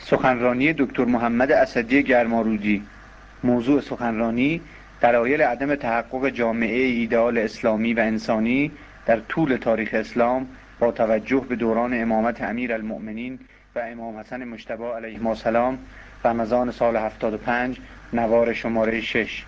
سخنرانی دکتر محمد اسدی گرمارودی. موضوع سخنرانی دلایل عدم تحقق جامعه ایدئال اسلامی و انسانی در طول تاریخ اسلام با توجه به دوران امامت امیرالمؤمنین و امام حسن مجتبی علیهما السلام، رمضان سال 75، نوار شماره 6.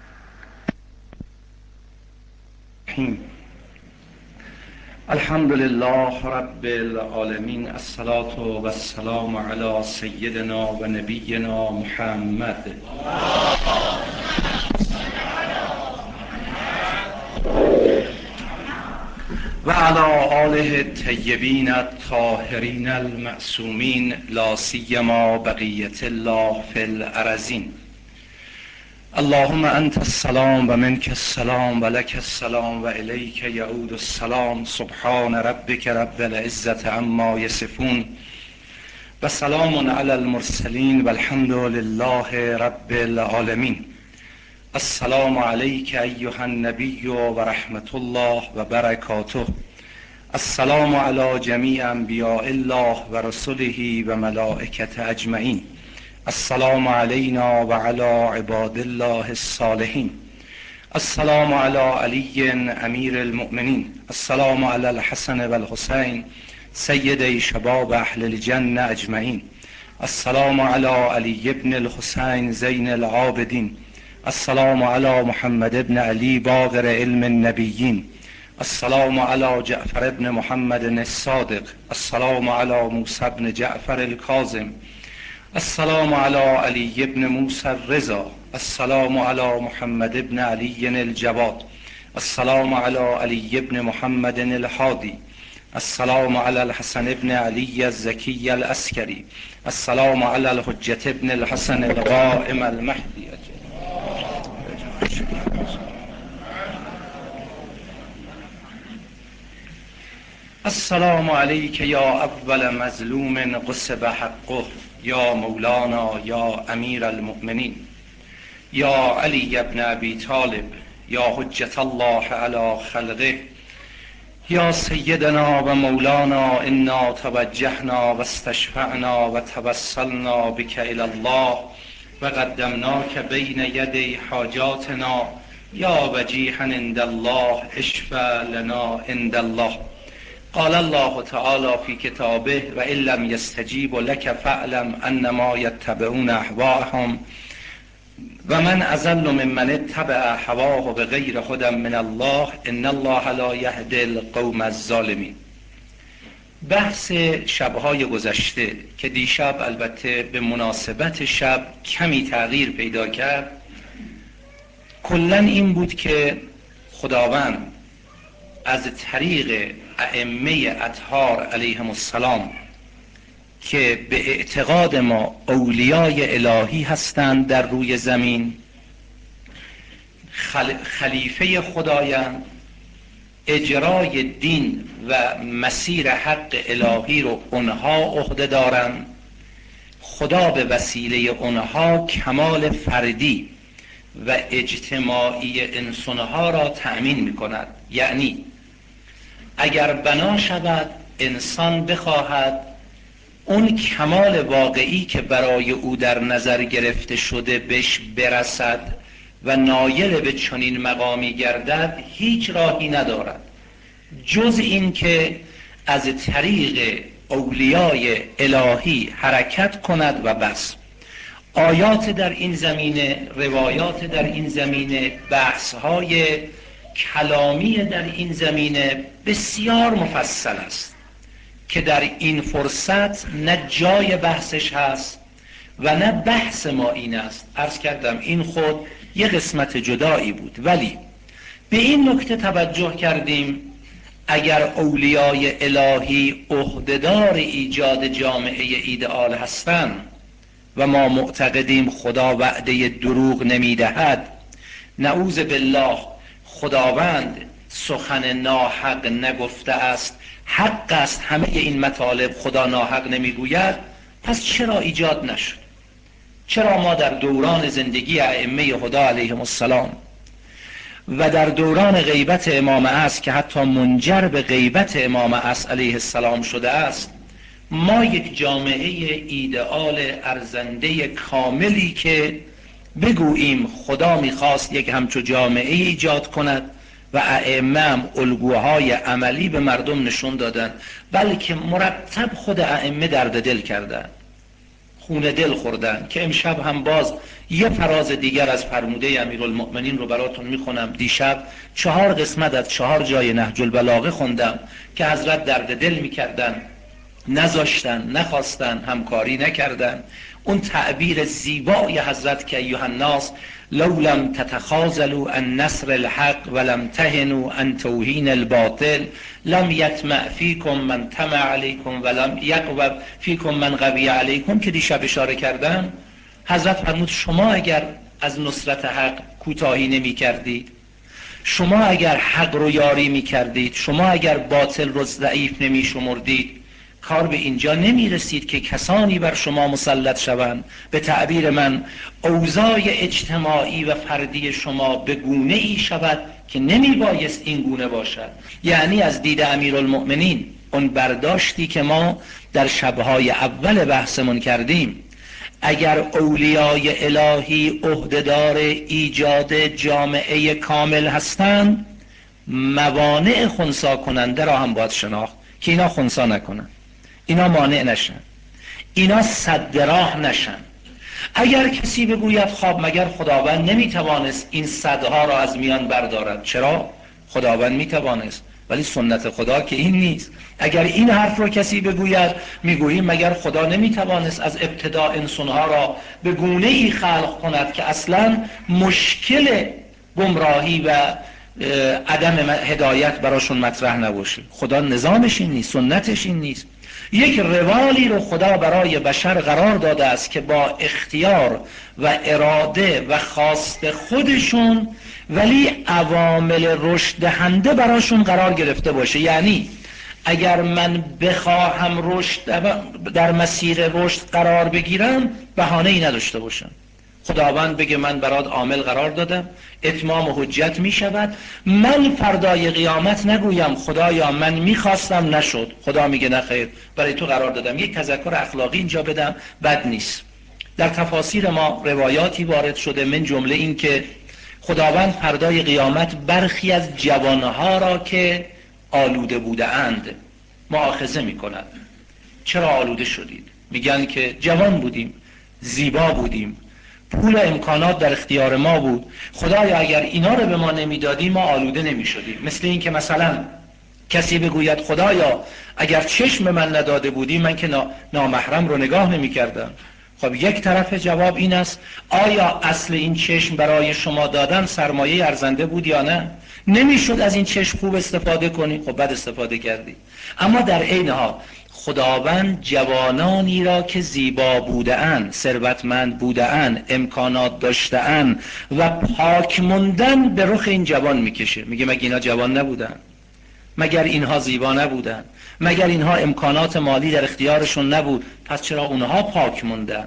الحمد لله رب العالمین، الصلاة و السلام علی سیدنا و نبینا محمد و علی آله الطیبین الطاهرین المعصومین، لا سیما بقیة الله فی الارضین. اللهم انت السلام و منک السلام و لک السلام و الیک یعود السلام. سبحان ربک رب العزة عما یصفون و سلام علی المرسلین و الحمد لله رب العالمین. السلام علیک ایها النبی و رحمت الله و برکاته. السلام علی جمیع انبیاء الله و رسله و ملائکته اجمعین. السلام علینا و علی عباد الله الصالحین. السلام علی علی امیر المؤمنین. السلام علی الحسن و الحسین سید شباب اهل الجنه اجمعین. السلام علی علی ابن الحسین زین العابدین. السلام علی محمد ابن علی باقر علم النبیین. السلام علی جعفر ابن محمد الصادق. السلام علی موسی ابن جعفر الکاظم. السلام علی علی ابن موسی الرضا. السلام علی محمد ابن علی الجواد. السلام علی علی ابن محمد الهادی. السلام علی الحسن ابن علی الزکی العسکری. السلام علی الحجة ابن الحسن القائم المهدی. السلام علیک یا اول مظلوم غصب حقه، یا مولانا یا امیر المؤمنین، یا علی ابن ابی طالب، یا حجت الله علی خلقه، یا سیدنا و مولانا. انا توجهنا و استشفعنا و توسلنا بک الی الله و قدمناک بین یدی حاجاتنا، یا وجیها عند الله اشفع لنا عند الله. قال الله تعالی فی کتابه و ان لم یستجیبوا لک فاعلم انما یتبعون اهواءهم و من اضل ممن اتبع هواه بغیر هدی من الله ان الله لا یهدی القوم الظالمین. بحث شبهای گذشته که دیشب البته به مناسبت شب کمی تغییر پیدا کرد، کلاً این بود که خداوند از طریق ائمه اطهار علیهم السلام که به اعتقاد ما اولیای الهی هستند در روی زمین، خلیفه خدایند، اجرای دین و مسیر حق الهی رو اونها عهده دارند. خدا به وسیله اونها کمال فردی و اجتماعی انسانها را تأمین می‌کند. یعنی اگر بنا شود انسان بخواهد اون کمال واقعی که برای او در نظر گرفته شده بهش برسد و نایل به چنین مقامی گردد، هیچ راهی ندارد جز این که از طریق اولیای الهی حرکت کند و بس. آیات در این زمینه، روایات در این زمینه، بحث‌های کلامی در این زمینه بسیار مفصل است که در این فرصت نه جای بحثش هست و نه بحث ما این است. عرض کردم این خود یه قسمت جدایی بود، ولی به این نکته توجه کردیم اگر اولیای الهی عهده‌دار ایجاد جامعه ایدئال هستند و ما معتقدیم خدا وعده دروغ نمیدهد، نعوذ بالله خداوند سخن ناحق نگفته است، حق است همه این مطالب، خدا ناحق نمیگوید، پس چرا ایجاد نشد؟ چرا ما در دوران زندگی ائمه هدی علیهم السلام و در دوران غیبت امام عصر که حتی منجر به غیبت امام عصر علیه السلام شده است، ما یک جامعه ایدئال ارزنده کاملی که بگوییم خدا میخواست یک همچو جامعه ایجاد کند و ائمه هم الگوهای عملی به مردم نشون دادن، بلکه مرتب خود ائمه درد دل کردن، خون دل خوردن، که امشب هم باز یه فراز دیگر از فرموده امیرالمؤمنین رو براتون میخونم. دیشب 4 قسمت از 4 جای نهج البلاغه خوندم که حضرت درد دل میکردن، نذاشتن، نخواستن، همکاری نکردن. اون تعبیر زیبای حضرت که ایها الناس لو لم تتخاذلوا عن نصر الحق ولم تهنوا عن توهین الباطل لم یطمع فیکم من طمع علیکم ولم یقوی فیکم من قوی علیکم، که دیشب اشاره کردم. حضرت فرمود شما اگر از نصرت حق کوتاهی نمی کردید، شما اگر حق رو یاری می کردید، شما اگر باطل رو ضعیف نمی شمردید، کار به اینجا نمی رسید که کسانی بر شما مسلط شوند. به تعبیر من اوضاع اجتماعی و فردی شما به گونه ای شود که نمی بایست این گونه باشد. یعنی از دید امیرالمؤمنین اون برداشتی که ما در شبهای اول بحثمون کردیم، اگر اولیای الهی عهدهدار ایجاد جامعه کامل هستند، موانع خنثی کننده را هم باید شناخت که اینا خنثی نکنن، اینا مانع نشن، اینا سد راه نشن. اگر کسی بگوید خب مگر خداوند نمیتوانست این صدها را از میان بردارد؟ چرا؟ خداوند میتوانست، ولی سنت خدا که این نیست. اگر این حرف رو کسی بگوید، میگوییم مگر خدا نمیتوانست از ابتدا انسانها را به گونه ای خلق کند که اصلا مشکل گمراهی و عدم هدایت براشون مطرح نباشه؟ خدا نظامش این نیست، سنتش این نیست. یک روالی رو خدا برای بشر قرار داده است که با اختیار و اراده و خواست خودشون، ولی عوامل رشد دهنده براشون قرار گرفته باشه. یعنی اگر من بخواهم رشد در مسیر رشد قرار بگیرم، بهانه ای نداشته باشم. خداوند بگه من برات عامل قرار دادم، اتمام حجت می شود، من فردای قیامت نگویم خدایا من میخواستم نشد. خدا میگه نه خیر، برای تو قرار دادم. یک تذکر اخلاقی اینجا بدم، بد نیست. در تفاسیر ما روایاتی وارد شده، من جمله این که خداوند فردای قیامت برخی از جوانها را که آلوده بوده اند مؤاخذه میکنند. چرا آلوده شدید؟ میگن که جوان بودیم، زیبا بودیم، پول امکانات در اختیار ما بود، خدایا اگر اینا رو به ما نمیدادی ما آلوده نمیشدیم. مثل این که مثلا کسی بگوید خدایا اگر چشم من نداده بودی من که نامحرم رو نگاه نمیکردم. خب یک طرف جواب این است آیا اصل این چشم برای شما دادن سرمایه ارزنده بود یا نه؟ نمیشد از این چشم خوب استفاده کنی؟ خب بد استفاده کردی. اما در عین حال خداوند جوانانی را که زیبا بوده‌اند، ثروتمند بوده‌اند، امکانات داشته‌اند و پاک موندن به رخ این جوان میکشه. میگه مگر اینا جوان نبودن؟ مگر اینها زیبا نبودن؟ مگر اینها امکانات مالی در اختیارشون نبود؟ پس چرا اونها پاک موندن؟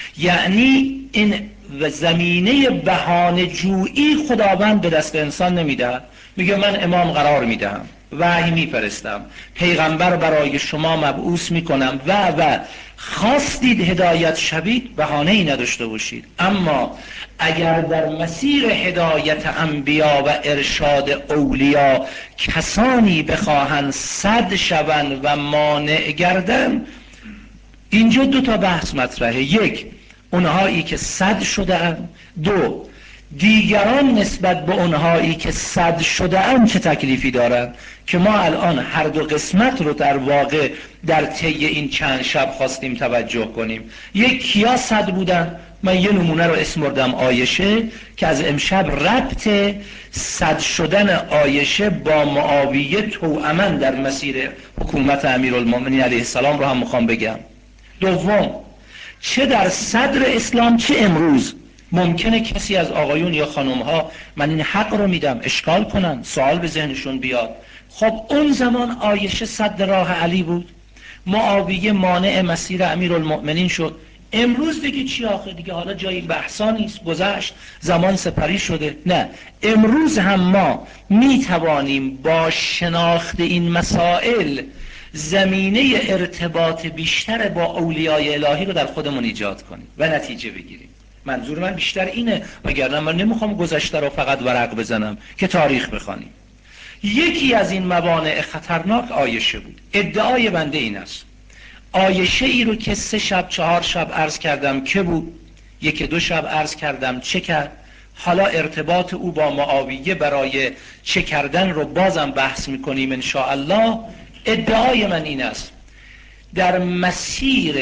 یعنی این زمینه بهانه جویی خداوند به دست انسان نمیده. میگه من امام قرار میدهم، وحی میفرستم، پیغمبر برای شما مبعوث میکنم و خواستید هدایت شوید، بهانه ای نداشته باشید. اما اگر در مسیر هدایت انبیا و ارشاد اولیا کسانی بخواهند صد شوند و مانع گردن، اینجا 2 تا بحث مطرحه. یک، اونهایی که صد شده‌اند. 2، دیگران نسبت به اونهایی که صد شده‌اند چه تکلیفی دارند، که ما الان هر 2 قسمت رو در واقع در طی این چند شب خواستیم توجه کنیم. یک، کیا صد بودن؟ من یه نمونه رو اسم بردم، عایشه، که از امشب ربط صد شدن عایشه با معاویه توأما در مسیر حکومت امیرالمؤمنین علیه السلام رو هم میخوام بگم. دوم، چه در صدر اسلام چه امروز ممکنه کسی از آقایون یا خانمها من این حق رو میدم اشکال کنن، سوال به ذهنشون بیاد. خب اون زمان عایشه صد راه علی بود، معاویه مانع مسیر امیرالمؤمنین شد. امروز دیگه چی آخه؟ دیگه حالا جایی بحثا نیست، گذشت، زمان سپری شده. نه، امروز هم ما میتوانیم با شناخت این مسائل زمینه ارتباط بیشتر با اولیای الهی رو در خودمون ایجاد کنیم و نتیجه بگیریم. منظور من بیشتر اینه، وگرنه من نمیخوام گذشته رو فقط ورق بزنم که تاریخ بخوانیم. یکی از این موانع خطرناک عایشه بود. ادعای بنده این است عایشه ای رو که 3 شب 4 شب عرض کردم که بود، 1-2 شب عرض کردم چه کرد، حالا ارتباط او با معاویه برای چه کردن رو بازم بحث میکنیم انشاءالله. ادعای من این است در مسیر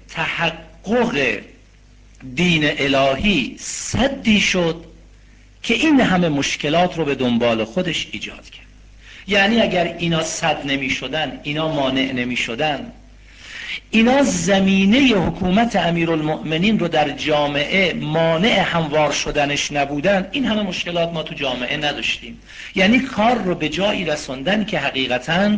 تحقق دین الهی سدی شد که این همه مشکلات رو به دنبال خودش ایجاد کرد. یعنی اگر اینا سد نمی شدن، اینا مانع نمی شدن، اینا زمینه حکومت امیرالمؤمنین رو در جامعه مانع هموار شدنش نبودن، این همه مشکلات ما تو جامعه نداشتیم. یعنی کار رو به جایی رسوندن که حقیقتاً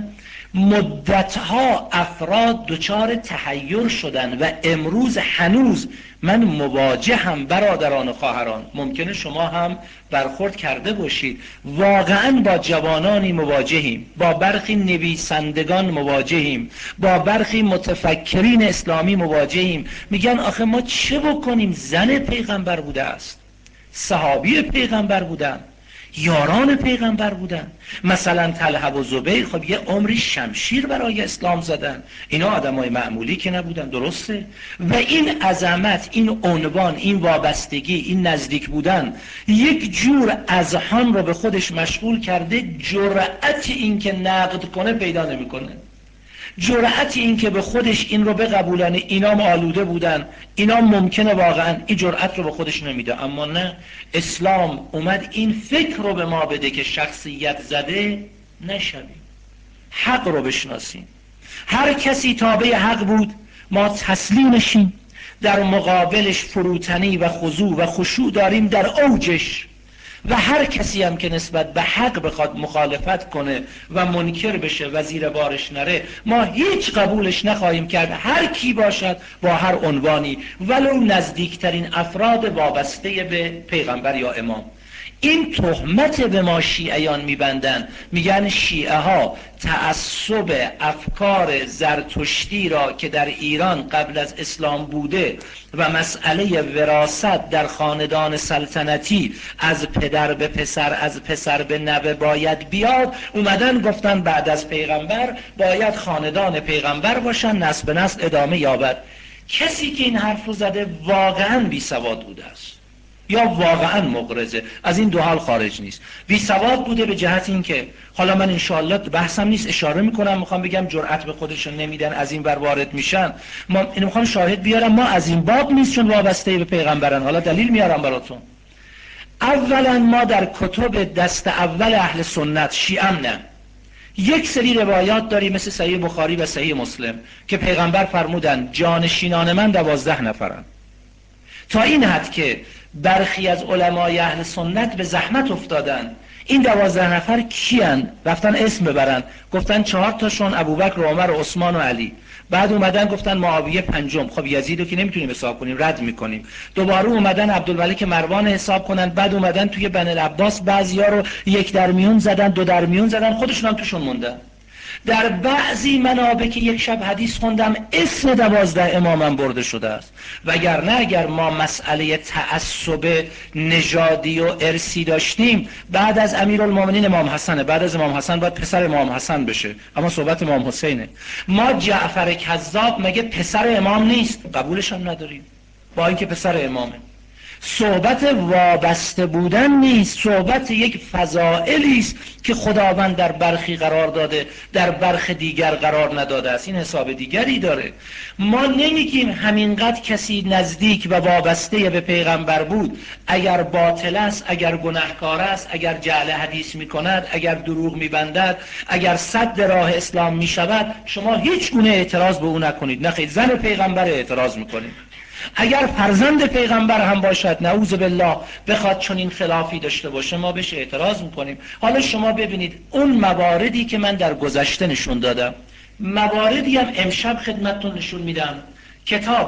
مدتها افراد دچار تحیر شدن و امروز هنوز من مواجهم برادران و خواهران، ممکنه شما هم برخورد کرده باشید، واقعا با جوانانی مواجهیم، با برخی نویسندگان مواجهیم، با برخی متفکرین اسلامی مواجهیم، میگن آخه ما چه بکنیم؟ زن پیغمبر بوده است، صحابی پیغمبر بودن، یاران پیغمبر بودن، مثلا طلحه و زبیر خب یه عمری شمشیر برای اسلام زدن، اینا آدمای معمولی که نبودن، درسته؟ و این عظمت، این عنوان، این وابستگی، این نزدیک بودن یک جور اذهان رو به خودش مشغول کرده، جرأت این که نقد کنه پیدا نمیکنه، جرأت این که به خودش این رو بقبولانه اینا آلوده بودن، اینا ممکنه واقعا این جرأت رو به خودش نمیده. اما نه، اسلام اومد این فکر رو به ما بده که شخصیت زده نشویم، حق رو بشناسیم. هر کسی تابع حق بود ما تسلیمشیم، در مقابلش فروتنی و خضوع و خشوع داریم در اوجش، و هر کسی هم که نسبت به حق بخواد مخالفت کنه و منکر بشه و زیر بارش نره، ما هیچ قبولش نخواهیم کرد، هر کی باشد با هر عنوانی، ولو نزدیکترین افراد وابسته به پیغمبر یا امام. این تهمت به ما شیعیان میبندن، میگن شیعه ها تعصب افکار زرتشتی را که در ایران قبل از اسلام بوده و مسئله وراثت در خاندان سلطنتی از پدر به پسر، از پسر به نوه باید بیاد، اومدن گفتن بعد از پیغمبر باید خاندان پیغمبر باشن، نسل به نسل ادامه یابد. کسی که این حرف رو زده واقعا بی سواد بوده است یا واقعا مغرضه، از این دو حال خارج نیست. بی سواد بوده به جهت این که، حالا من انشاءالله بحثم نیست، اشاره میکنم، میخوام بگم جرأت به خودشون نمیدن، از این ور وارد میشن. ما اینو میخوام شاهد بیارم، ما از این باب نیست چون وابسته به پیغمبرن. حالا دلیل میارم براتون. اولا ما در کتب دست اول اهل سنت، شیعه نه، یک سری روایات داریم مثل صحیح بخاری و صحیح مسلم که پیغمبر فرمودن جانشینان من 12 نفرن. تا این حد که برخی از علمای اهل سنت به زحمت افتادن این 12 نفر کیان، رفتن اسم ببرن، گفتن 4 تاشون ابوبکر و عمر و عثمان و علی، بعد اومدن گفتن معاویه پنجم، خب یزیدو که نمیتونیم حساب کنیم، رد میکنیم. دوباره اومدن عبدالملک مروان حساب کنن، بعد اومدن توی بنی العباس بعضیا رو 1 در میون زدن، 2 در میون زدن، خودشون هم توشون موندن. در بعضی منابع که یک شب حدیث خوندم اسم 12 امامم برده شده است. وگرنه اگر ما مسئله تعصب نژادی و ارثی داشتیم، بعد از امیرالمومنین امام حسنه، بعد از امام حسن باید پسر امام حسن بشه، اما صحبت امام حسینه. ما جعفر کذاب مگه پسر امام نیست؟ قبولش هم نداریم با اینکه پسر امامه. صحبت وابسته بودن نیست، صحبت یک فضائلی است که خداوند در برخی قرار داده، در برخ دیگر قرار نداده است، این حساب دیگری داره. ما نمیگیم همینقدر کسی نزدیک و وابسته به پیغمبر بود اگر باطل است، اگر گناهکار است، اگر جعل حدیث میکند، اگر دروغ میبندد، اگر صد راه اسلام میشود، شما هیچ گونه اعتراض به او نکنید. نخیر، زن پیغمبر اعتراض میکنید. اگر فرزند پیغمبر هم باشد نعوذ بالله بخواد چنین خلافی داشته باشه، ما بهش اعتراض میکنیم. حالا شما ببینید اون مواردی که من در گذشته نشون دادم، مواردی هم امشب خدمتتون نشون میدم. کتاب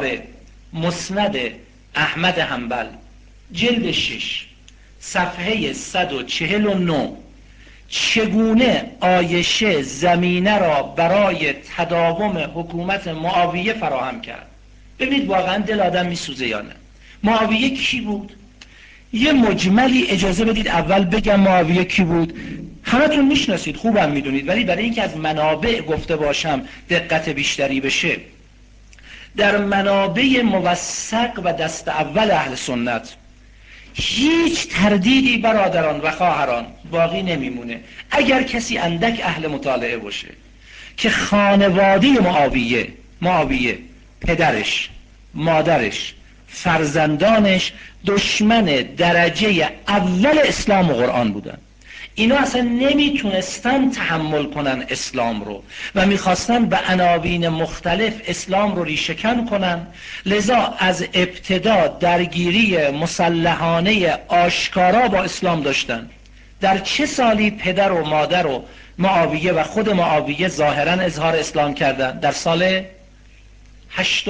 مسند احمد حنبل جلد 6 صفحه 149 چگونه عایشه زمینه را برای تداوم حکومت معاویه فراهم کرد. ببینید واقعا دل آدم میسوزه یا نه. معاویه کی بود؟ یه مجملی اجازه بدید اول بگم معاویه کی بود. همتون میشناسید، خوبم میدونید، ولی برای اینکه از منابع گفته باشم دقت بیشتری بشه، در منابع موثق و دست اول اهل سنت هیچ تردیدی برادران و خواهران باقی نمیمونه اگر کسی اندک اهل مطالعه باشه که خانواده معاویه پدرش، مادرش، فرزندانش دشمن درجه اول اسلام و قرآن بودن. اینا اصلا نمیتونستن تحمل کنن اسلام رو و میخواستن به عناوین مختلف اسلام رو ریشه‌کن کنن. لذا از ابتدا درگیری مسلحانه آشکارا با اسلام داشتن. در چه سالی پدر و مادر و معاویه و خود معاویه ظاهرا اظهار اسلام کردن؟ در سال 8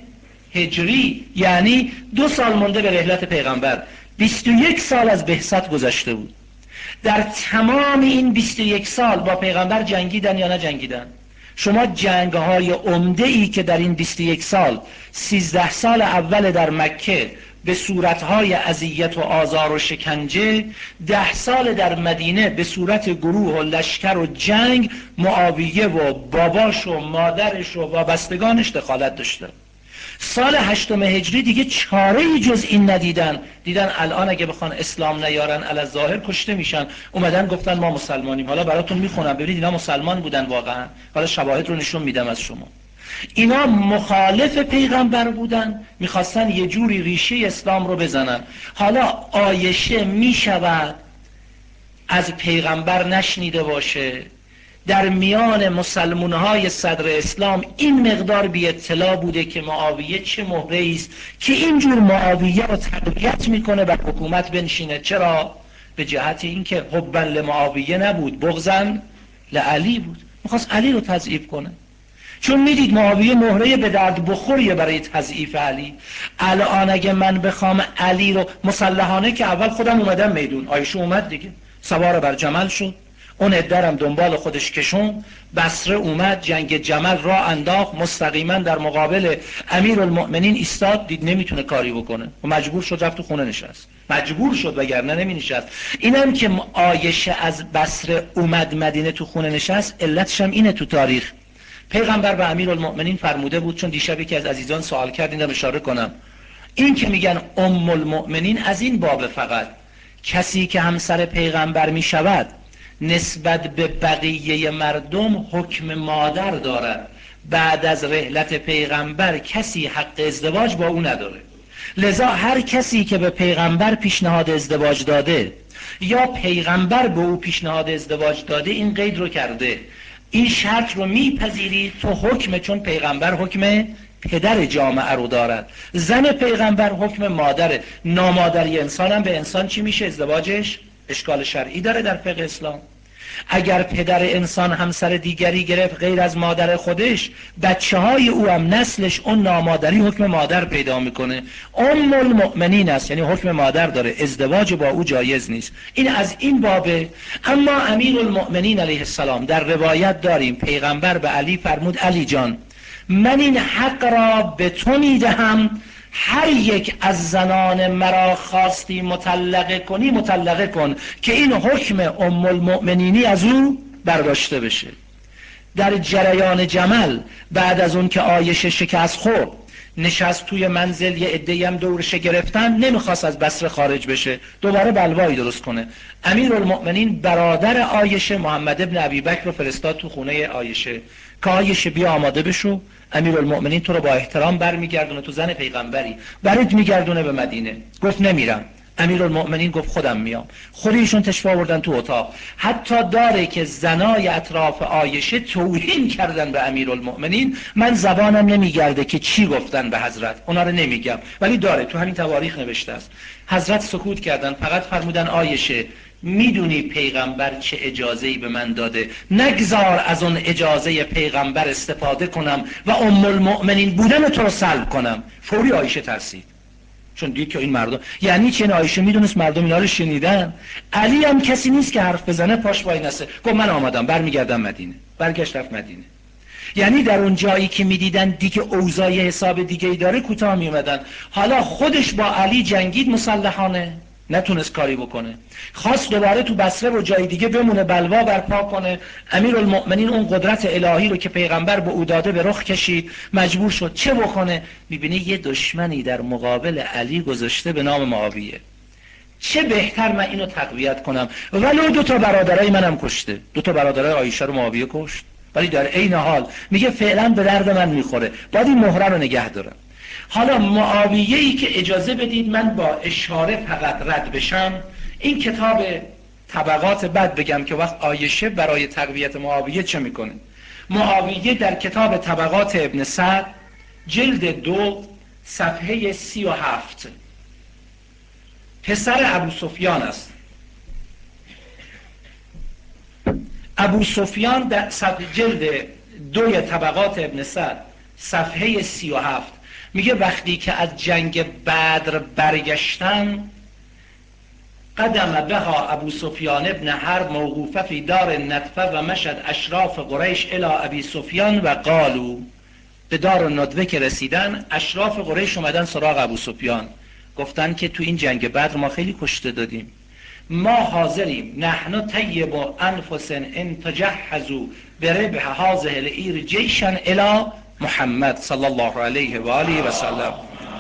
هجری، یعنی 2 سال مونده به رحلت پیغمبر. 21 سال از بعثت گذشته بود. در تمام این 21 سال با پیغمبر جنگیدن یا نجنگیدن؟ شما جنگ‌های عمده‌ای که در این 21 سال 13 سال اول در مکه به صورت‌های اذیت و آزار و شکنجه، 10 سال در مدینه به صورت گروه و لشکر و جنگ، معاویه و باباش و مادرش و وابستگانش دخالت داشته. سال 8 هجری دیگه چاره‌ای جز این ندیدن. دیدن الان اگه بخوان اسلام نیارن الظاهر کشته میشن. اومدن گفتن ما مسلمانیم. حالا براتون میخونم ببینید اینا مسلمان بودن واقعا. حالا شواهد رو نشون میدم از شما. اینا مخالف پیغمبر بودن، میخواستن یه جوری ریشه اسلام رو بزنن. حالا عایشه میشود از پیغمبر نشنیده باشه، در میان مسلمان‌های صدر اسلام این مقدار بی اطلاع بوده که معاویه چه مهره‌ای است که اینجور معاویه رو تقویت میکنه و حکومت بنشینه. چرا؟ به جهت اینکه حبا لمعاویه نبود، بغضا لعلی بود. میخواست علی رو تضعیف کنه، چون میدید معاویه مهره به درد بخوریه برای تضعیف علی. الان اگه من بخوام علی رو مسلحانه، که اول خودم اومدم میدون، عایشه اومد دیگه، سوار بر جمل شد، اون ادرم دنبال خودش کشون، بصره اومد، جنگ جمل را انداخت، مستقیما در مقابل امیرالمؤمنین ایستاد، دید نمیتونه کاری بکنه و مجبور شد رفت تو خونه نشست. مجبور شد وگرنه نمی نشست. اینم که عایشه از بصره اومد مدینه تو خونه نشست، علتش هم اینه. تو تاریخ پیغمبر به امیرالمؤمنین فرموده بود، چون دیشب یکی از عزیزان سوال کرد اینم اشاره کنم، این که میگن ام المؤمنین از این باب فقط کسی که همسر پیغمبر میشود نسبت به بقیه مردم حکم مادر دارد. بعد از رحلت پیغمبر کسی حق ازدواج با او نداره. لذا هر کسی که به پیغمبر پیشنهاد ازدواج داده یا پیغمبر به او پیشنهاد ازدواج داده، این قید رو کرده، این شرط رو میپذیری تو حکم، چون پیغمبر حکم پدر جامعه رو دارد، زن پیغمبر حکم مادره. نامادری انسان هم به انسان چی میشه؟ ازدواجش اشکال شرعی داره در فقه اسلام. اگر پدر انسان همسر دیگری گرفت غیر از مادر خودش، بچه های او هم نسلش اون نامادری حکم مادر پیدا میکنه. ام المؤمنین است، یعنی حکم مادر داره، ازدواج با او جایز نیست. این از این بابه. اما امیرالمؤمنین علیه السلام در روایت داریم پیغمبر به علی فرمود علی جان من این حق را به تو میدهم، هر یک از زنان مرا خواستی مطلقه کنی مطلقه کن، که این حکم ام المؤمنینی از او برداشته بشه. در جریان جمل بعد از اون که عایشه شکست خورد، نشست توی منزل، یه عده‌ای هم دورش گرفتن، نمیخواست از بصره خارج بشه، دوباره بلوایی درست کنه. امیرالمؤمنین برادر عایشه محمد ابن ابی بکر رو فرستاد تو خونه عایشه که عایشه بیا آماده بشو، امیرالمؤمنین تو رو با احترام برمیگردونه، تو زن پیغمبری، برات میگردونه به مدینه. گفت نمیرم. امیرالمؤمنین گفت خودم میام. خودشون تشریف آوردن تو اتاق. حتی داره که زنای اطراف عایشه توهین کردن به امیرالمؤمنین. من زبانم نمیگرده که چی گفتن به حضرت، اونا رو نمیگم، ولی داره تو همین تواریخ نوشته است. حضرت سکوت کردن، فقط فرمودن عایشه میدونی پیغمبر چه اجازه‌ای به من داده، نگذار از اون اجازه پیغمبر استفاده کنم و ام المؤمنین بودن تو رو سلب کنم. فوری عایشه ترسید، چون دید که این مردم یعنی چه؟ عایشه میدونست مردم اینا رو شنیدن. علی هم کسی نیست که حرف بزنه پاش وای نسه، گفت من آمدم برمیگردم مدینه. برگشت رفت مدینه. یعنی در اون جایی که میدیدن دیگه اوضاع حساب دیگه ای داره کوتاه میومدن. حالا خودش با علی جنگید مسلحانه، نتونست کاری بکنه، خواست دوباره تو بصره و جای دیگه بمونه بلوا برپا کنه. امیرالمؤمنین اون قدرت الهی رو که پیغمبر به او داده به رخ کشید، مجبور شد چه بکنه؟ میبینه یه دشمنی در مقابل علی گذاشته به نام معاویه. چه بهتر من اینو تقویت کنم. ولو 2 برادرای منم کشته، 2 برادرای عایشه رو معاویه کشت، ولی در عین حال میگه فعلا به درد من میخوره، باید این مهره رو نگه دارم. حالا معاویه‌ای که اجازه بدید من با اشاره فقط رد بشم، این کتاب طبقات بعد بگم که وقت عایشه برای تقویت معاویه چه میکنه. معاویه در کتاب طبقات ابن سعد جلد 2 صفحه 37 پسر ابو سفیان است. ابو سفیان در جلد 2 طبقات ابن سعد صفحه 37 میگه وقتی که از جنگ بدر برگشتن، قدم بها ابو سفیان ابن حرب موقوفه فی دار الندفه و مشد اشراف قریش الی ابی سفیان و قالو. به دار الندوه که رسیدن، اشراف قریش اومدن سراغ ابو سفیان، گفتن که تو این جنگ بدر ما خیلی کشته دادیم، ما حاضریم نحن طیب انفس ان تجهزوا بربح هذه العیر جیشا الی محمد صلی الله علیه و آله و سلم.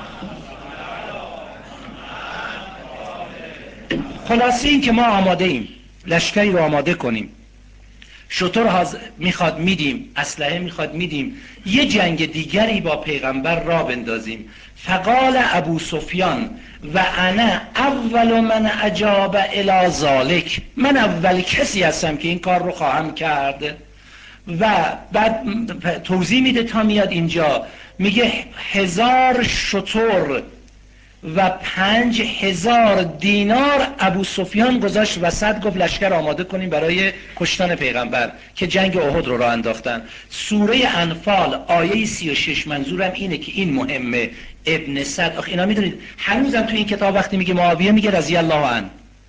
خلاصه این که ما آماده ایم لشکری رو آماده کنیم، شطور میخواد میدیم، اسلحه میخواد میدیم، یه جنگ دیگری با پیغمبر را بندازیم. فقال ابو سفیان و انا اول من اجاب الی ذالک، من اول کسی هستم که این کار رو خواهم کرد. و بعد توضیح میده تا میاد اینجا، میگه 1000 شتر و 5000 دینار ابو سفیان گذاشت وسط، گفت لشکر آماده کنیم برای کشتن پیغمبر که جنگ احد رو راه انداختن. سوره انفال آیه 36. منظورم اینه که این مهمه. ابن سعد آخه اینا میدونید هنوزم تو این کتاب وقتی میگه معاویه میگه رضی الله عنه،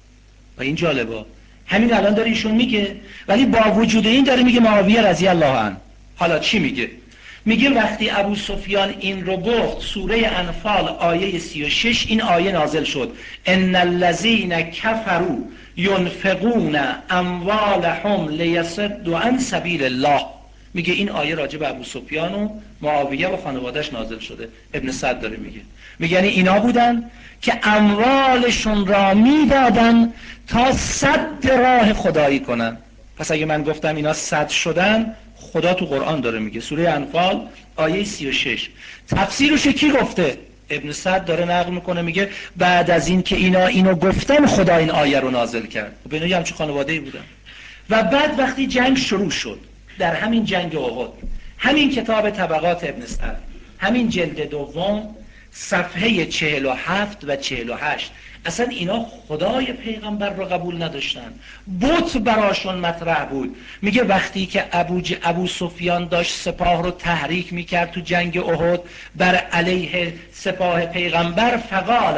و این جالبه، همین الان داره ایشون میگه، ولی با وجود این داره میگه معاویه رضی الله عنه. حالا چی میگه؟ میگه وقتی ابو سفیان این رو گفت، سوره انفال آیه 36 این آیه نازل شد، ان الذين كفروا ينفقون اموالهم ليصدوا عن سبيل الله. میگه این آیه راجع به ابو سفیان و معاویه و خانواده‌اش نازل شده. ابن سعد داره میگه یعنی اینا بودن که اموالشون را میدادن تا سد راه خدایی کنن. پس اگه من گفتم اینا سد شدن، خدا تو قرآن داره میگه، سوره انفال آیه 36. تفسیرش کی گفته؟ ابن سعد داره نقل میکنه، میگه بعد از این که اینا اینو گفتن خدا این آیه رو نازل کرد. به اینا همچین خانواده‌ای بودن. و بعد وقتی جنگ شروع شد، در همین جنگ احد، همین کتاب طبقات ابن سعد، همین جلد 2 صفحه 47 و 48، اصلا اینا خدای پیغمبر رو قبول نداشتن، بت براشون مطرح بود. میگه وقتی که ابو سفیان داشت سپاه رو تحریک میکرد تو جنگ احد بر علیه سپاه پیغمبر، فقال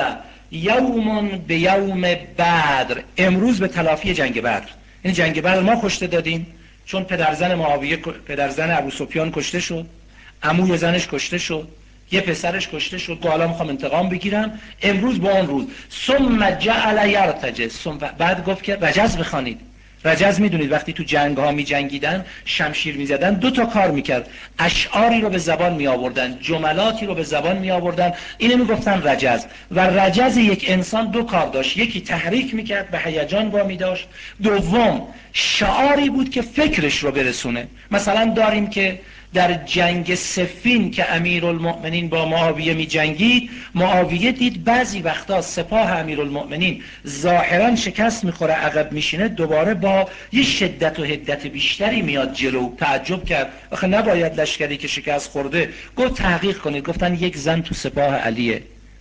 یوم به یوم بدر، امروز به تلافی جنگ بدر. این جنگ بدر ما کشته دادیم، چون پدرزن معاویه، پدرزن ابو سفیان کشته شد، عموی زنش کشته شد، یه پسرش کشته شد، گفت حالا میخوام انتقام بگیرم، امروز با اون روز. ثم جعل یرتجز، بعد گفت که رجز بخوانید. رجز میدونید وقتی تو جنگ ها می جنگیدن، شمشیر می زدن، 2 کار میکرد، اشعاری رو به زبان می آوردن، جملاتی رو به زبان می آوردن، اینو می گفتن رجز. و رجز یک انسان 2 کار داشت، یکی تحریک میکرد، به هیجان وامی داشت، دوم شعاری بود که فکرش رو برسونه. مثلا داریم که در جنگ صفین که امیرالمؤمنین با معاویه می جنگید، معاویه دید بعضی وقتا سپاه امیرالمؤمنین ظاهرا شکست میخوره، عقب میشینه، دوباره با یه شدت و حدت بیشتری میاد جلو. تعجب کرد، آخه نباید لشکری که شکست خورده. گفت تحقیق کنید. گفتن یک زن تو سپاه علیه،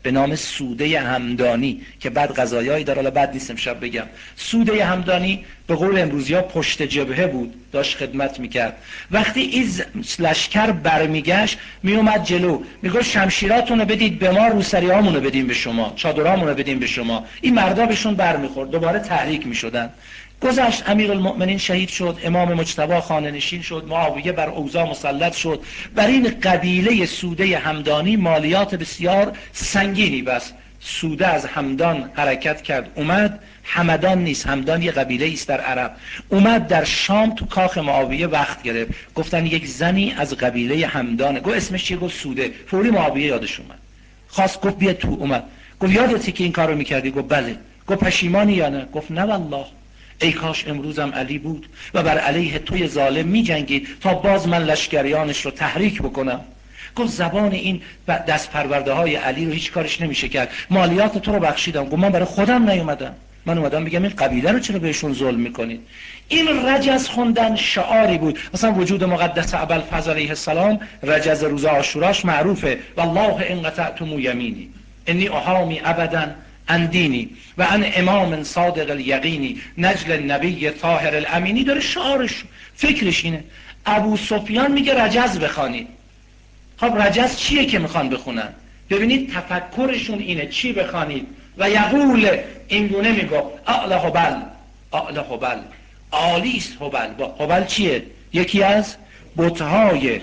به نام سوده همدانی که بعد غذایایی داره، بعد نیست امشب بگم. سوده همدانی به قول امروزی‌ها پشت جبهه بود، داشت خدمت میکرد. وقتی این لشکر برمیگشت میومد جلو، میگفت شمشیراتونو بدید به ما، روسریامونو بدیم به شما، چادرامونو بدیم به شما. این مردا بهشون برمیخورد، دوباره تحریک میشدن. گذشت، امیرالمؤمنین شهید شد، امام مجتبی خانه نشین شد، معاویه بر اوضاع مسلط شد. بر این قبیله سوده همدانی مالیات بسیار سنگینی بس. سوده از همدان حرکت کرد، اومد، همدان نیست، همدان یه قبیله است در عرب، اومد در شام تو کاخ معاویه وقت گرفت. گفتن یک زنی از قبیله همدانه. گفت اسمش چیه؟ گفت سوده. فوری معاویه یادش اومد، خواست، گفت بیا تو. اومد، گفت یادتی که این کارو میکردی؟ گفت بله. گفت پشیمانی یا نه؟ گفت نه والله، ای کاش امروزم علی بود و بر علیه توی ظالم می جنگید تا باز من لشکریانش رو تحریک بکنم. گفت زبان این دست پرورده های علی رو هیچ کارش نمیشه کرد، مالیات تو رو بخشیدم. گفت من برای خودم نیومدم، من اومدم بگم این قبیله رو چرا بهشون ظلم میکنید. این رجز خوندن شعاری بود. مثلا وجود مقدس ابوالفضل علیه السلام، رجز روز عاشوراش معروفه، والله ان قطعتم یمینی انی احامی ابدا اندینی و ان امام صادق الیقینی نجل النبی طاهر الامینی. داره شعارش، فکرش اینه. ابو سفیان میگه رجز بخوانید. خب رجز چیه که میخوان بخونن؟ ببینید تفکرشون اینه، چی بخوانید؟ و یقول، این گونه میگه اعلی هبل، اعلی هبل، عالیست هبل. هبل چیه؟ یکی از بت‌های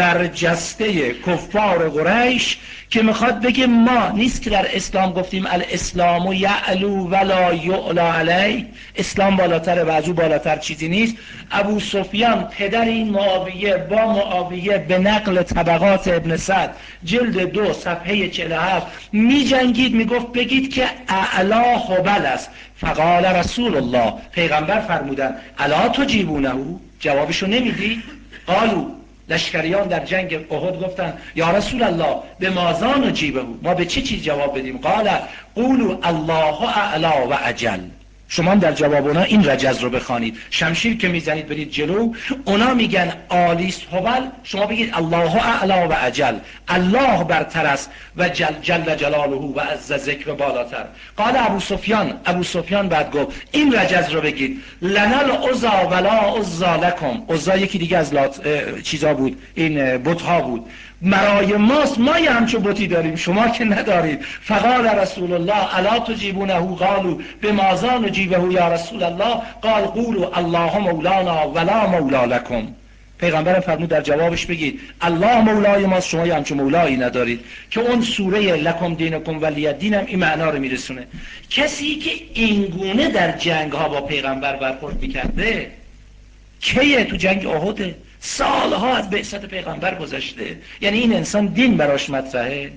برجسته کفار قریش که میخواد بگه ما نیست که در اسلام گفتیم الاسلام یعلو ولا یعلا علی، اسلام بالاتره و از او بالاتر چیزی نیست. ابو سفیان پدر این معاویه با معاویه به نقل طبقات ابن سعد جلد 2 صفحه 47 می جنگید، میگفت بگید که اعلا هبل است. فقال رسول الله، پیغمبر فرمودن الا تجیبونه، جوابشو نمیدی؟ قالو، لشکریان در جنگ احد گفتن یا رسول الله به مازان و جیبه، ما به چه چیز جواب بدیم؟ قال قولوا الله اعلا و اجل. شما در جواب اونا این رجز رو بخوانید. شمشیر که میزنید برید جلو، اونا میگن عالیست هبل، شما بگید الله اعلا و اجل، الله برتر است و جل جلاله و عز ذکر بالاتر. قال ابو سفیان بعد گفت این رجز رو بگید لنا العزا ولا عزا لکم. عزا یکی دیگه از چیزا بود، این بت‌ها بود، مرای ماست، ما یه همچون بتی داریم، شما که ندارید. فقال رسول الله الا تجیبونه قالوا بمازان نجیبه یا رسول الله قال قولوا الله مولانا ولا مولا لکم. پیغمبرم فرمود در جوابش بگید الله مولای ماست، شما یه همچون مولایی ندارید. که اون سوره لکم دینکم ولی دین هم این معنا رو میرسونه. کسی که اینگونه در جنگ ها با پیغمبر برخورد میکرده کیه؟ تو جنگ احده، سالها از بعثت پیغمبر گذشته، یعنی این انسان دین براش مطرحه.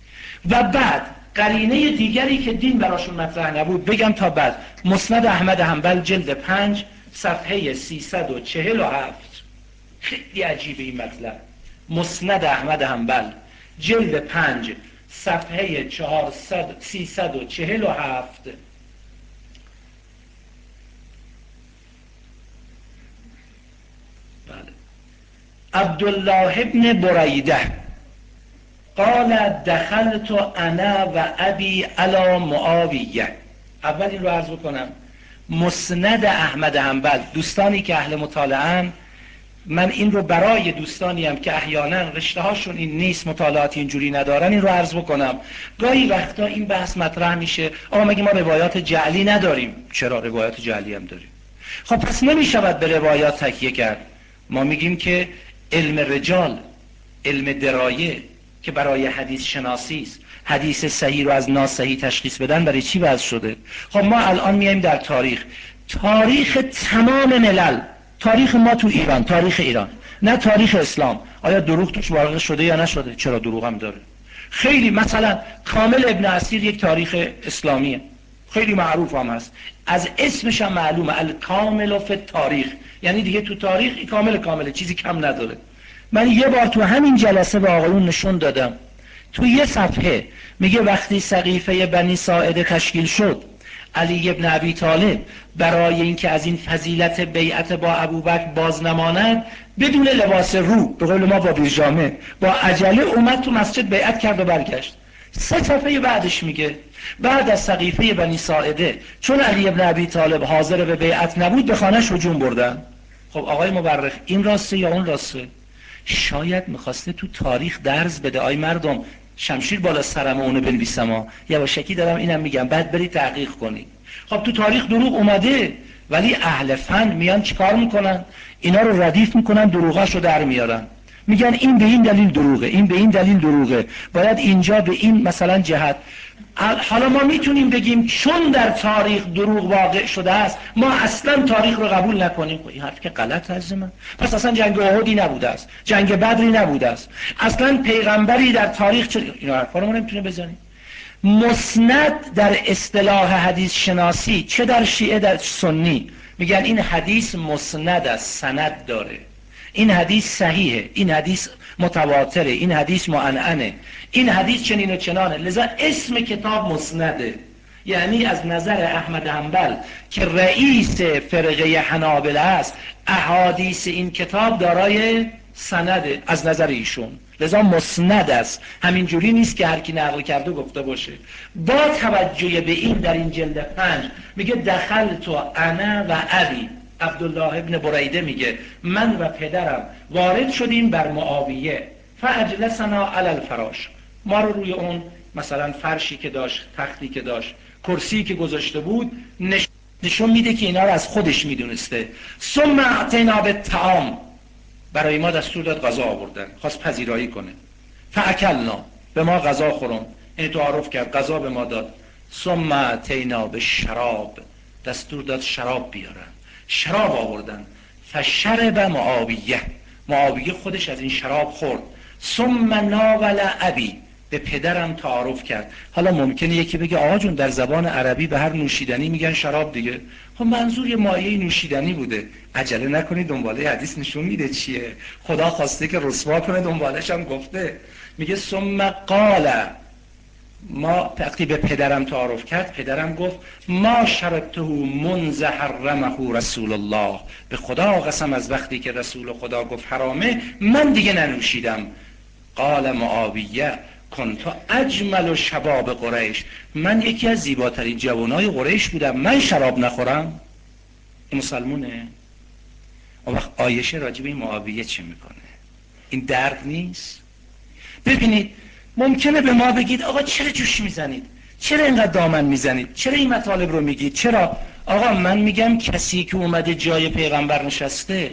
و بعد قرینه دیگری که دین براشون مطرح نبود بگم تا بعد، مسند احمد حنبل جلد 5 صفحه 347. خیلی عجیبه این مطلب. مسند احمد حنبل جلد 5 صفحه 347. عبدالله ابن بریده قال دخلت انا و ابی علی معاویه. اول این رو عرض بکنم، مسند احمد حنبل، دوستانی که اهل مطالعه‌اند، من این رو برای دوستانی هم که احیانا رشته هاشون این نیست، مطالعاتی اینجوری ندارن، این رو عرض بکنم. گاهی وقتا این بحث مطرح میشه آقا مگه ما روایات جعلی نداریم؟ چرا روایات جعلی هم داریم. خب پس نمیشود به روایات تکیه کرد. ما میگیم که علم رجال، علم درایه که برای حدیث شناسی است، حدیث صحیح رو از ناصحیح تشخیص بدن، برای چی وضع شده؟ خب ما الان میایم در تاریخ تمام ملل، تاریخ ما تو ایران، تاریخ ایران، نه تاریخ اسلام، آیا دروغ توش واقع شده یا نشده؟ چرا دروغ هم داره. خیلی مثلا کامل ابن اسیر یک تاریخ اسلامیه، خیلی معروف هم هست، از اسمش هم معلومه الکامل فی التاریخ، یعنی دیگه تو تاریخ کامل چیزی کم نداره. من یه بار تو همین جلسه به آقایون نشون دادم، تو یه صفحه میگه وقتی سقیفه بنی ساعده تشکیل شد، علی ابن ابی طالب برای اینکه از این فضیلت بیعت با ابوبکر باز نماند، بدون لباس رو، به قول ما با بیجامه، با عجله اومد تو مسجد بیعت کرد و برگشت. 3 صفحه بعدش میگه بعد از سقیفه بنی ساعده چون علی ابن ابی طالب حاضر به بیعت نبود به خانه‌اش هجوم بردن. خب آقای مورخ این راسته یا اون راسته؟ شاید میخواسته تو تاریخ درس بده. آی مردم شمشیر بالا سرم اونو بنویسم یواشکی دارم اینم میگم بعد برید تحقیق کنید. خب تو تاریخ دروغ اومده ولی اهل فن میان چیکار میکنن؟ اینا رو ردیف میکنن، دروغاشو در میارن، میگن این به این دلیل دروغه، این به این دلیل دروغه، باید اینجا به این مثلا جهت. حالا ما میتونیم بگیم چون در تاریخ دروغ واقع شده است ما اصلا تاریخ رو قبول نکنیم. این حرف که غلط از من. پس اصلا جنگ احدی نبوده است، جنگ بدری نبوده است، اصلا پیغمبری در تاریخ این حرفا رو ما نمیتونه بزنیم. مسند در اصطلاح حدیث شناسی چه در شیعه در سنی میگن این حدیث مسند است، سند داره، این حدیث صحیحه، این حدیث متواتره، این حدیث معنعنه، این حدیث چنین و چنانه. لذا اسم کتاب مسنده. یعنی از نظر احمد حنبل که رئیس فرقه حنابلة است احادیث این کتاب دارای سنده از نظر ایشون، لذا مسند است. همینجوری نیست که هر کی نقل کرده گفته باشه. با توجه به این در این جلد 5 میگه دخلت انا و ابی، عبدالله ابن بریده میگه من و پدرم وارد شدیم بر معاویه، فاجلسنا علی الفراش، ما رو روی اون مثلا فرشی که داشت، تختی که داشت، کرسی که گذاشته بود نشون میده که اینا رو از خودش میدونسته. ثم اعطینا بالطعام، برای ما دستور داد غذا آوردن، خواست پذیرایی کنه. فاکلنا، به ما غذا خورم، این تعارف کرد، غذا به ما داد. ثم اعطینا بالشراب، دستور داد شراب بیارن، شراب آوردن. فشرب معاویه، معاویه خودش از این شراب خورد. ثم ناول ابی، به پدرم تعارف کرد. حالا ممکنه یکی بگه آقا جون در زبان عربی به هر نوشیدنی میگن شراب دیگه. خب منظور یه مایه نوشیدنی بوده. عجله نکنید دنباله حدیث نشون میده چیه. خدا خواسته که رسوا کنه، دنبالش هم گفته. میگه ثم قال، ما وقتی به پدرم تعارف کرد پدرم گفت ما شربته منذ حرمه رسول الله، به خدا قسم از وقتی که رسول خدا گفت حرامه من دیگه ننوشیدم. قال معاویه کنت اجمل شباب قریش، من یکی از زیباترین جوانای قریش بودم، من شراب نخورم؟ این مسلمونه؟ اون وقت عایشه راجب این معاویه چه میکنه؟ این درد نیست؟ ببینید ممکنه به ما بگید آقا چرا جوش میزنید؟ چرا اینقدر دامن میزنید؟ چرا این مطالب رو میگید؟ چرا؟ آقا من میگم کسی که اومده جای پیغمبر نشسته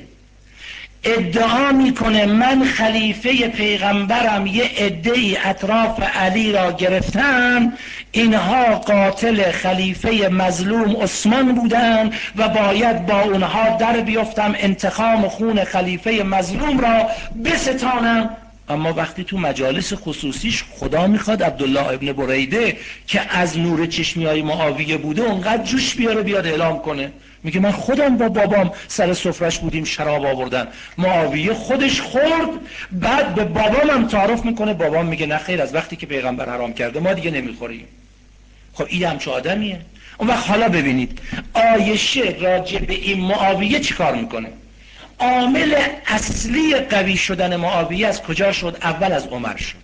ادعا میکنه من خلیفه پیغمبرم، یه عده‌ای اطراف علی را گرفتن، اینها قاتل خلیفه مظلوم عثمان بودن و باید با اونها در بیفتم انتقام خون خلیفه مظلوم را بستانم. اما وقتی تو مجالس خصوصیش خدا میخواد عبدالله ابن بریده که از نور چشمیای معاویه بوده اونقدر جوش بیاره بیاد اعلام کنه، میگه من خودم با بابام سر سفرش بودیم شراب آوردن، معاویه خودش خورد، بعد به بابام هم تعارف میکنه، بابام میگه نه خیر از وقتی که پیغمبر حرام کرده ما دیگه نمیخوریم. خب این همچه آدمیه. اون وقت حالا ببینید عایشه راجع به این معاویه چیکار میکنه؟ عامل اصلی قوی شدن معاویه از کجا شد؟ اول از عمر شد.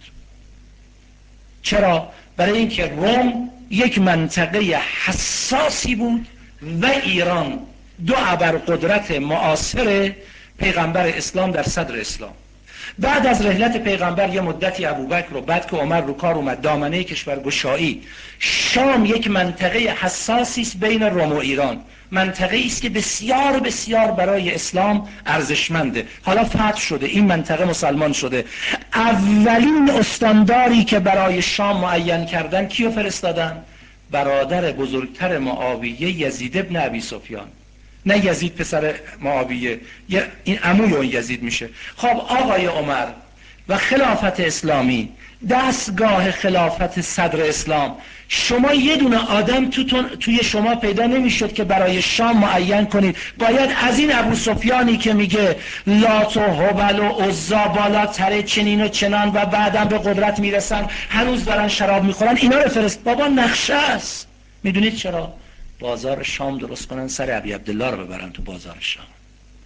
چرا؟ برای اینکه روم یک منطقه حساسی بود و ایران دو ابرقدرت معاصر پیغمبر اسلام در صدر اسلام. بعد از رحلت پیغمبر یه مدتی ابوبکر رو، بعد که عمر رو کار اومد، دامنه کشورگشایی، شام یک منطقه حساسی است بین روم و ایران، منطقه است که بسیار بسیار برای اسلام ارزشمنده. حالا فتح شده، این منطقه مسلمان شده. اولین استانداری که برای شام معین کردن کیو فرستادن؟ برادر بزرگتر معاویه یزید ابن ابی سفیان. نه یزید پسر معاویه، این عموی اون یزید میشه. خب آقای عمر و خلافت اسلامی، دستگاه خلافت صدر اسلام، شما یه دونه آدم توی شما پیدا نمیشد که برای شام معین کنید، باید از این ابو سفیانی که میگه لات و هبل و عزا بالاتره چنین و چنان و بعدم به قدرت میرسن هنوز دارن شراب میخورن، اینا رو فرست. بابا نقشه است. میدونید چرا؟ بازار شام درست کنن، سر ابی عبدالله رو ببرن تو بازار شام.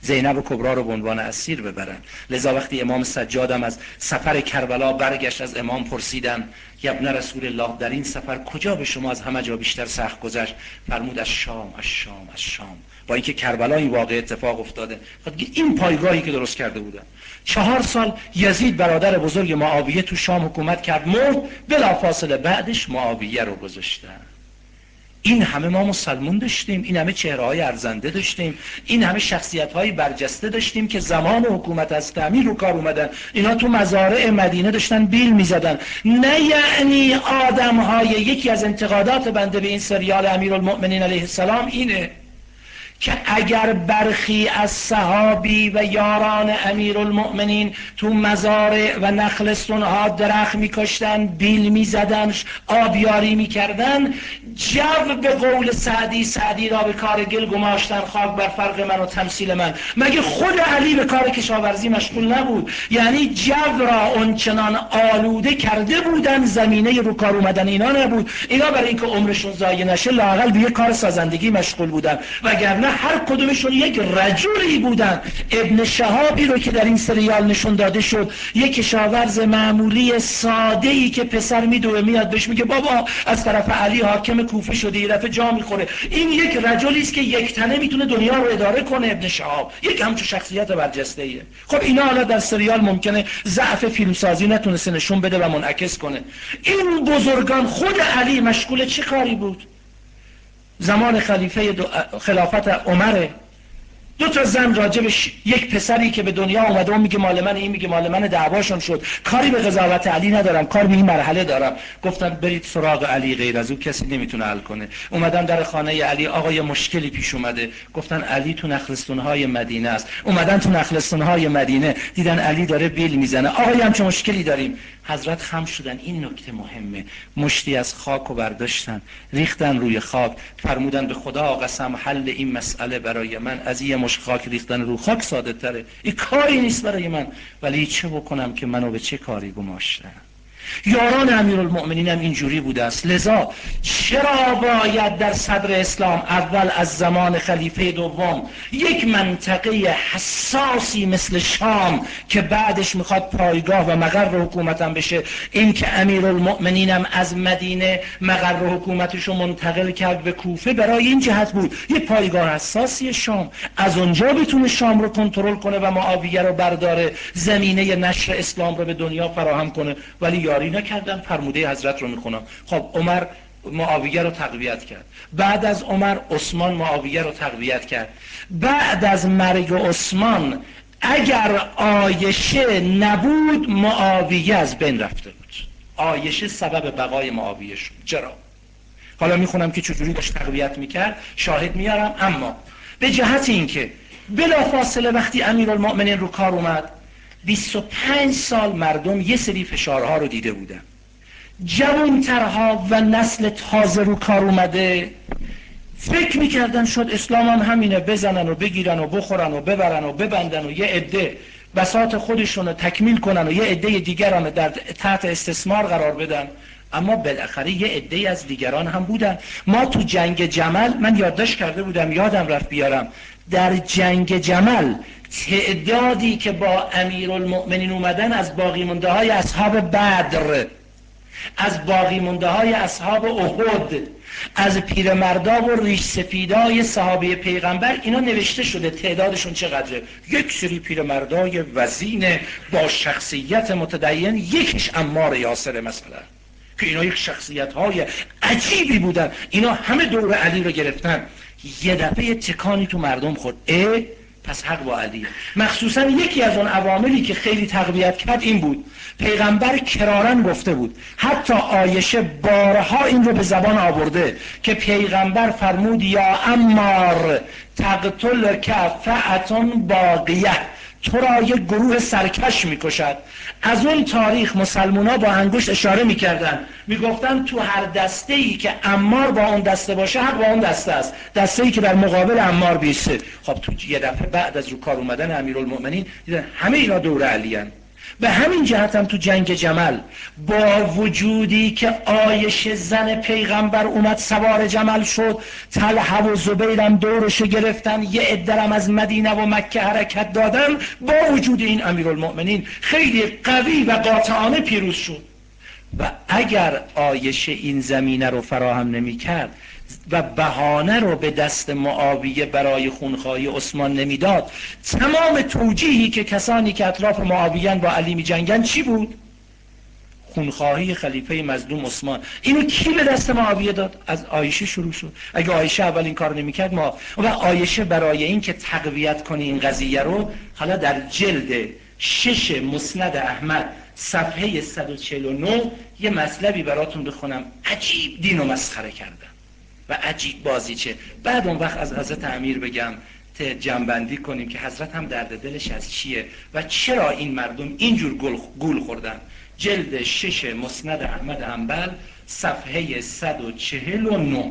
زینب کبرا رو به عنوان اسیر ببرن. لذا وقتی امام سجاد هم از سفر کربلا برگشت، از امام پرسیدن یا ابن رسول الله در این سفر کجا به شما از همه جا بیشتر سخت گذشت؟ فرمود از شام، از شام، از شام. با اینکه کربلا این واقعه اتفاق افتاده، این پایگاهی که درست کرده بودن. 4 سال یزید برادر بزرگ معاویه تو شام حکومت کرد، مرد، بلافاصله بعدش معاویه رو گذاشتن. این همه ما مسلمون داشتیم، این همه چهره‌های ارزنده داشتیم، این همه شخصیت‌های برجسته داشتیم که زمان حکومت از تعمیر رو کار اومدن. اینا تو مزارع مدینه داشتن بیل می‌زدن. نه یعنی آدم‌های، یکی از انتقادات بنده به این سریال امیرالمؤمنین علیه السلام اینه که اگر برخی از صحابی و یاران امیرالمؤمنین تو مزارع و نخلستونها درخت میکشتن، بیل میزدن، آبیاری میکردن، جو به قول سعدی را به کار گل گماشتن، خاک بر فرق من و تمثیل من. مگه خود علی به کار کشاورزی مشغول نبود؟ یعنی جو را اونچنان آلوده کرده بودن، زمینه رو کار اومدن اینا نبود. اینا برای اینکه عمرشون ضایع نشه لااقل به کار سازندگی مشغول بودن، وگرنه هر کدومشون یک رجلی بودن. ابن شهابی رو که در این سریال نشون داده شد، یک کشاورز معمولی ساده ای که پسر میدوه میاد بهش میگه بابا از طرف علی حاکم کوفه شده، یه دفعه جا میخوره. این یک رجلی است که یک تنه میتونه دنیا رو اداره کنه. ابن شهاب یک همچون شخصیت برجسته ایه. خب اینا حالا در سریال ممکنه ضعف فیلمسازی نتونسته نشون بده و منعکس کنه. این بزرگان، خود علی مشغول چه کاری بود؟ زمان خلافت عمره، 2 تا زن راجبش، یک پسری که به دنیا اومده و میگه مال من، این میگه مال من، دعواشون شد. کاری به قضاوت علی ندارم، کار به این مرحله دارم. گفتن برید سراغ علی، غیر از او کسی نمیتونه حل کنه. اومدن در خانه علی، آقا یه مشکلی پیش اومده. گفتن علی تو نخلستونهای مدینه است. اومدن تو نخلستونهای مدینه، دیدن علی داره بیل میزنه. آقا هم چه مشکلی داریم؟ حضرت خم شدن. این نکته مهمه. مشتی از خاک رو برداشتن، ریختن روی خاک، فرمودن به خدا قسم حل این مسئله برای من از این مشت خاک ریختن رو خاک ساده تره. این کاری نیست برای من، ولی چه بکنم که منو به چه کاری گماشتن؟ یاران امیرالمؤمنین هم اینجوری بوده است. لذا چرا باید در صدر اسلام اول از زمان خلیفه دوم یک منطقه حساسی مثل شام که بعدش میخواد پایگاه و مقر حکومت هم بشه، این که امیرالمؤمنین هم از مدینه مقر حکومتش رو منتقل کرد به کوفه، برای این جهت بود یه پایگاه حساسی شام، از اونجا بتونه شام رو کنترل کنه و معاویه رو برداره، زمینه نشر اسلام رو به دنیا فراهم کنه. ولی یاری نکردن. فرموده حضرت رو میخونم. خب عمر معاویه رو تقویت کرد، بعد از عمر عثمان معاویه رو تقویت کرد. بعد از مرگ عثمان اگر عایشه نبود، معاویه از بین رفته بود. عایشه سبب بقای معاویه شد. چرا؟ حالا میخونم که چجوری داشت تقویت میکرد، شاهد میارم. اما به جهت اینکه بلافاصله وقتی امیرالمؤمنین رو کار اومد، 25 سال مردم یه سری فشارها رو دیده بودن. جوانترها و نسل تازه رو کار اومده فکر میکردن شد اسلام هم همینه، بزنن و بگیرن و بخورن و ببرن و ببندن و یه عده بساط خودشون رو تکمیل کنن و یه عده دیگران در تحت استثمار قرار بدن. اما بالاخره یه عده از دیگران هم بودن. ما تو جنگ جمل، من یادداشت کرده بودم یادم رفت بیارم، در جنگ جمل تعدادی که با امیرالمؤمنین اومدن از باقی مونده های اصحاب بدر، از باقی مونده های اصحاب احد، از پیرمردا و ریش سفیدای صحابه پیغمبر، اینا نوشته شده تعدادشون چقدره. یک سری پیرمردای وزین با شخصیت متدین، یکیش عمار یاسر مثلا، که اینا یک شخصیت های عجیبی بودن. اینا همه دور علی رو گرفتن. یه دفعه تکانی تو مردم خورد، پس حق با علی. مخصوصا یکی از اون عواملی که خیلی تقویت کرد این بود، پیغمبر کرارن گفته بود، حتی عایشه بارها این رو به زبان آورده که پیغمبر فرمود یا عمار تقتل کفعتون باقیه، تو را یک گروه سرکش میکشد. از اون تاریخ مسلمونا با انگشت اشاره میکردن، میگفتن تو هر دسته ای که عمار با اون دسته باشه، حق با اون دسته است، دسته ای که در مقابل عمار بیسته. خب تو یه دفعه بعد از رو کار اومدن امیرالمؤمنین دیدن همه اینا دور علی هن. به همین جهت هم تو جنگ جمل با وجودی که عایشه زن پیغمبر اومد سوار جمل شد، طلحه و زبیرم دورشو گرفتن، یه عده‌ام از مدینه و مکه حرکت دادن، با وجود این امیرالمؤمنین خیلی قوی و قاطعانه پیروز شد. و اگر عایشه این زمینه رو فراهم نمی‌کرد و بهانه رو به دست معاویه برای خونخواهی عثمان نمیداد، تمام توجیهی که کسانی که اطراف معاویه با علی می جنگن چی بود؟ خونخواهی خلیفه مظلوم عثمان. اینو کی به دست معاویه داد؟ از عایشه شروع شد. اگه عایشه اول این کار نمیکرد و عایشه برای این که تقویت کنه این قضیه رو، حالا در جلد 6 مسند احمد صفحه 149 یه مطلبی براتون بخونم. عجیب دین و مسخره کردن و عجیب بازیچه. بعد اون وقت از حضرت امیر بگم جنبندی کنیم که حضرت هم درد دلش از چیه و چرا این مردم اینجور گول خوردن. جلد 6 مسند احمد حنبل صفحه 149.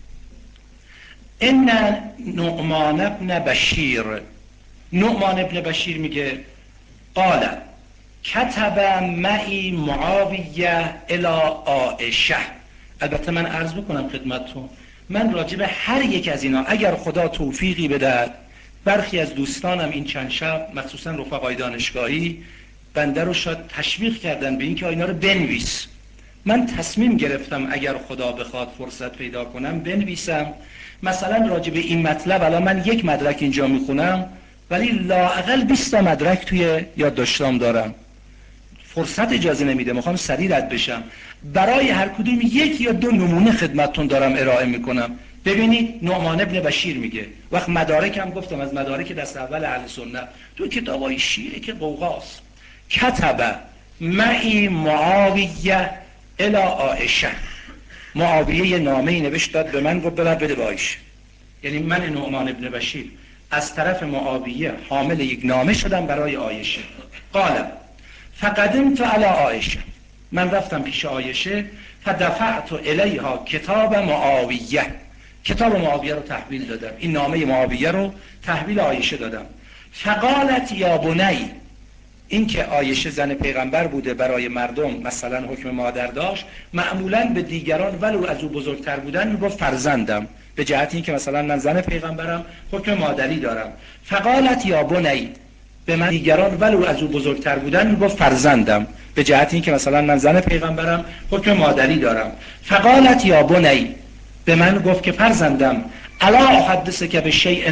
این نعمان ابن بشیر، نعمان ابن بشیر میگه قال کتب معی معاویه الی عایشه. البته من عرض بکنم خدمتتون، من راجع به هر یک از اینا اگر خدا توفیقی بدهد، برخی از دوستانم این چند شب مخصوصا رفقای دانشگاهی بنده رو شاید تشویق کردن به این که اینا رو بنویس. من تصمیم گرفتم اگر خدا بخواد فرصت پیدا کنم بنویسم. مثلا راجع به این مطلب الان من یک مدرک اینجا میخونم ولی لااقل 20 تا مدرک توی یادداشتام دارم. فرصت اجازه نمیده، میخوام سریع رد بشم. برای هر کدوم یک یا دو نمونه خدمتتون دارم ارائه میکنم. ببینید نعمان ابن بشیر میگه، وقت مدارکم گفتم از مدارک دست اول اهل سنت تو کتابای شیعه که قوقاست. کتب معی معاویه الی عایشه، معاویه یه نامه‌ای نوشت داد به من، گفت بده به عایشه. یعنی من نعمان ابن بشیر از طرف معاویه حامل یک نامه شدم برای عایشه. قال فقدمت علی عایشه، من رفتم پیش عایشه، فدفعت الیها کتاب معاویه، کتاب معاویه رو تحویل دادم، این نامه معاویه رو تحویل عایشه دادم. فقالت یا بنی، این که عایشه زن پیغمبر بوده برای مردم مثلا حکم مادر داشت، معمولا به دیگران ولو از او بزرگتر بودن میگفت فرزندم، به جهت این که مثلا من زن پیغمبرم حکم مادری دارم. فقالت یا بنی، به من دیگران ولو از او بزرگتر بودن میگفت فرزندم، به جهت این که مثلا من زن پیغمبرم حکم مادری دارم. فقالت یا بنی، به من گفت که فرزندم، الا احدثک بشیء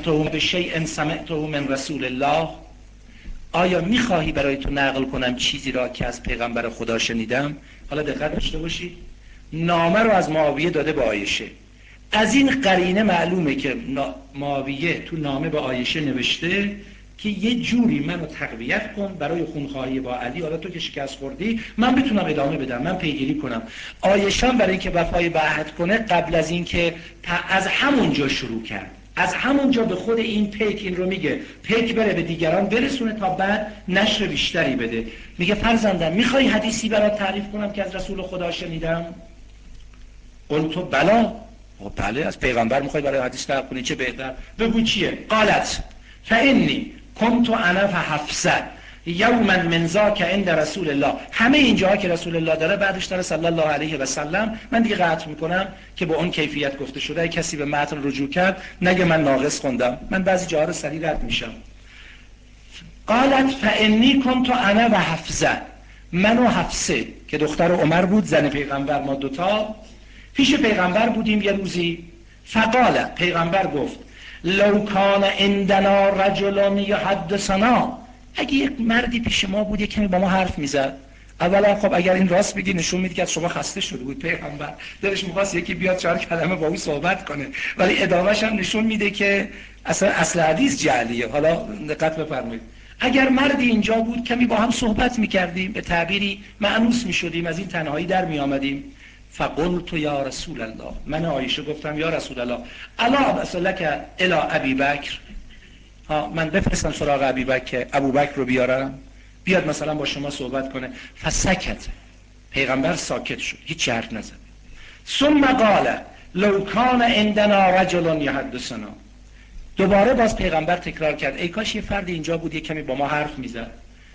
سمعته من رسول الله، آیا میخواهی برای تو نقل کنم چیزی را که از پیغمبر خدا شنیدم؟ حالا دقت داشته باشید، نامه رو از معاویه داده به عایشه. از این قرینه معلومه که معاویه تو نامه به عایشه نوشته که یه جوری منو تقویت کن برای خونخواهی با علی، حالا تو که شکست خوردی من بتونم ادامه بدم، من پیگیری کنم. عایشه برای اینکه وفای به عهد کنه قبل از اینکه از همونجا شروع کرد، از همونجا به خود این پیک این رو میگه، پیک بره به دیگران برسونه تا بعد نشر بیشتری بده. میگه فرزندم میخوای حدیثی برات تعریف کنم که از رسول خدا شنیدم؟ قلت بلا، بله از پیغمبر میخوای برای حدیث تعریف کنی، چه بهتر، بگو چیه؟ قالت فانی کنت انا فحفصه یوما من ذاک عند رسول الله. همه اینجاها که رسول الله داره بعدش داره صلی الله علیه و سلم. من دیگه قطع میکنم که با اون کیفیت گفته شده، اگه کسی به متن رجوع کرد نگه من ناقص خوندم، من بعضی جاها رو سریع رد میشم. قالت فانی کنت انا و حفصه، من و حفصه که دختر عمر بود زن پیغمبر، ما دوتا پیش پیغمبر بودیم یه روزی. فقال، پیغمبر گفت لو کان عندنا رجل یحدثنا، اگه یک مردی پیش ما بود یک کمی با ما حرف میزد. اولا خب اگر این راست بگی نشون میده که از شما خسته شده بود، پیغمبر دلش می‌خواست یکی بیاد 4 کلمه با او صحبت کنه، ولی ادامه‌ش هم نشون میده که اصل حدیث جعلیه. حالا دقت بفرمایید، اگر مردی اینجا بود کمی با هم صحبت میکردیم، به تعبیری مأنوس میشدیم، از این تنهایی در میآمدیم. فقلت یا رسول الله، من عایشه گفتم یا رسول الله الا ابعثلک الی ابی بکر، من بفرستم سراغ ابی بکر، ابو بکر رو بیاد مثلا با شما صحبت کنه. فسکت، پیغمبر ساکت شد، هیچ حرف نزد. ثم قال لو کان عندنا رجل یحدثنا، دوباره باز پیغمبر تکرار کرد ای کاش یه فرد اینجا بود یه کمی با ما حرف میزد.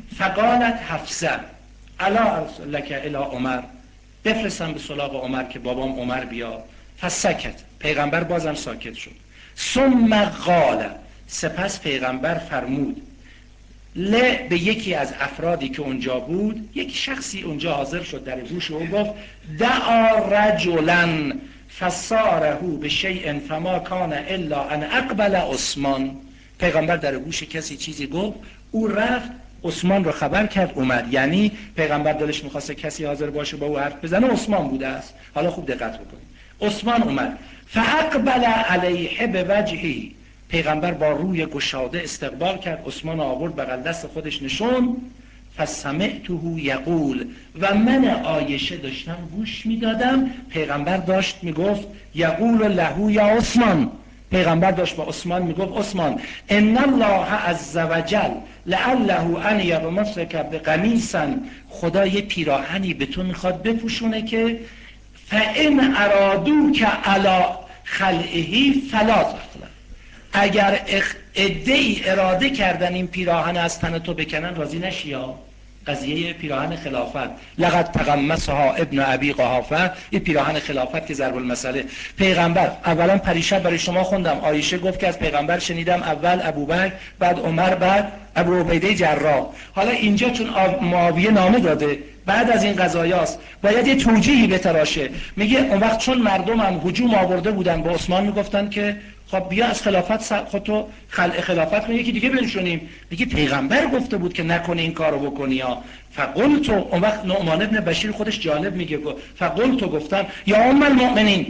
فقالت حفصه الا ارسل لك الی عمر، بفرستم به سراغ عمر که بابام عمر بیاد. فسکت، پیغمبر بازم ساکت شد. ثم قال، سپس پیغمبر فرمود به یکی از افرادی که اونجا بود، یک شخصی اونجا حاضر شد در گوش او گفت دعا رجلا فساره بشیء فما کان الا ان اقبل عثمان. پیغمبر در گوش کسی چیزی گفت، او رفت عثمان رو خبر کرد اومد. یعنی پیغمبر دلش میخواسته کسی حاضر باشه با او حرف بزنه، عثمان بوده است. حالا خوب دقت بکنید، عثمان اومد. فاقبل علیه بوجهی، پیغمبر با روی گشاده استقبال کرد، عثمان آورد بغل دست خودش نشون. فسمعته یقول، و من عایشه داشتم گوش میدادم، پیغمبر داشت میگفت یقول له یا عثمان، پیغمبر داشت با عثمان میگفت عثمان ان الله عز وجل لعله ان یغمسک بقمیصا، خدا یه پیراهنی به تو میخواد بپوشونه که فان ارادوک علی خلعه فلا تخلع، اگر عده‌ای اراده کردن این پیراهن از تن تو بکنن راضی نشی. یا قضیه پیراهن خلافت، لقد تغمسها ابن ابی قحافه، این پیراهن خلافت که ضرب المثل پیغمبر. اولا پریشب برای شما خوندم، عایشه گفت که از پیغمبر شنیدم اول ابوبکر، بعد عمر، بعد ابو عبیده جراح. حالا اینجا چون معاویه نامه داده بعد از این قضایاست، باید یه توجیهی بتراشه. میگه اون وقت چون مردم هم هجوم آورده بودن با عثمان، میگفتن که خب بیا از خلافت خودتو خلع خلافت کن، یکی دیگه بنشونیم. میگه پیغمبر گفته بود که نکنی این کارو بکنی. یا فقلت، اون وقت نعمان ابن بشیر خودش جالب میگه فقلت، گفتم یا ام المؤمنین،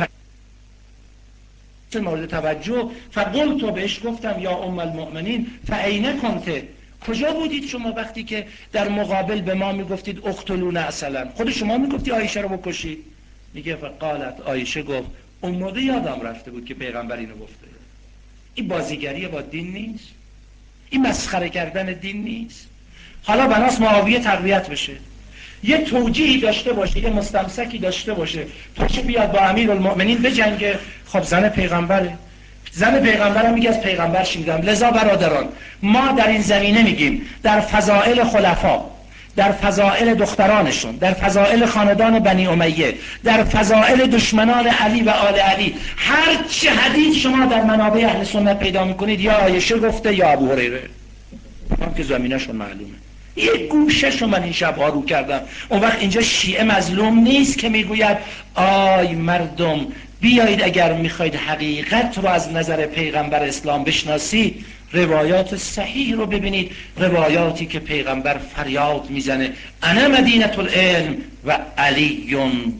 مورد توجه، فقلت بهش گفتم یا ام المؤمنین فاین کنت، کجا بودید شما وقتی که در مقابل به ما میگفتید اقتلون اصلا، خود شما میگفتی عایشه رو بکشید؟ میگه فقالت، عایشه گفت اون موقع یادم رفته بود که پیغمبر اینو گفته. این بازیگری با دین نیست، این مسخره کردن دین نیست. حالا بناس معاویه تقویت بشه، یه توجیهی داشته باشه، یه مستمسکی داشته باشه، پاشه بیاد با امیرالمؤمنین بجنگه. خب زن پیغمبره، زن پیغمبرم میگه از پیغمبر شنیدم. لذا برادران، ما در این زمینه میگیم در فضائل خلفا، در فضائل دخترانشون، در فضائل خاندان بنی امیه، در فضائل دشمنان علی و آل علی، هر چه حدیث شما در منابع اهل سنت پیدا میکنید یا عایشه گفته یا ابو هریره، هم که زمینه‌شون معلومه. یک گوشش رو من این شب رو کردم. اون وقت اینجا شیعه مظلوم نیست که میگوید آی مردم بیایید اگر میخواید حقیقت رو از نظر پیغمبر اسلام بشناسید، روایات صحیح رو ببینید، روایاتی که پیغمبر فریاد میزنه انا مدینة العلم و علی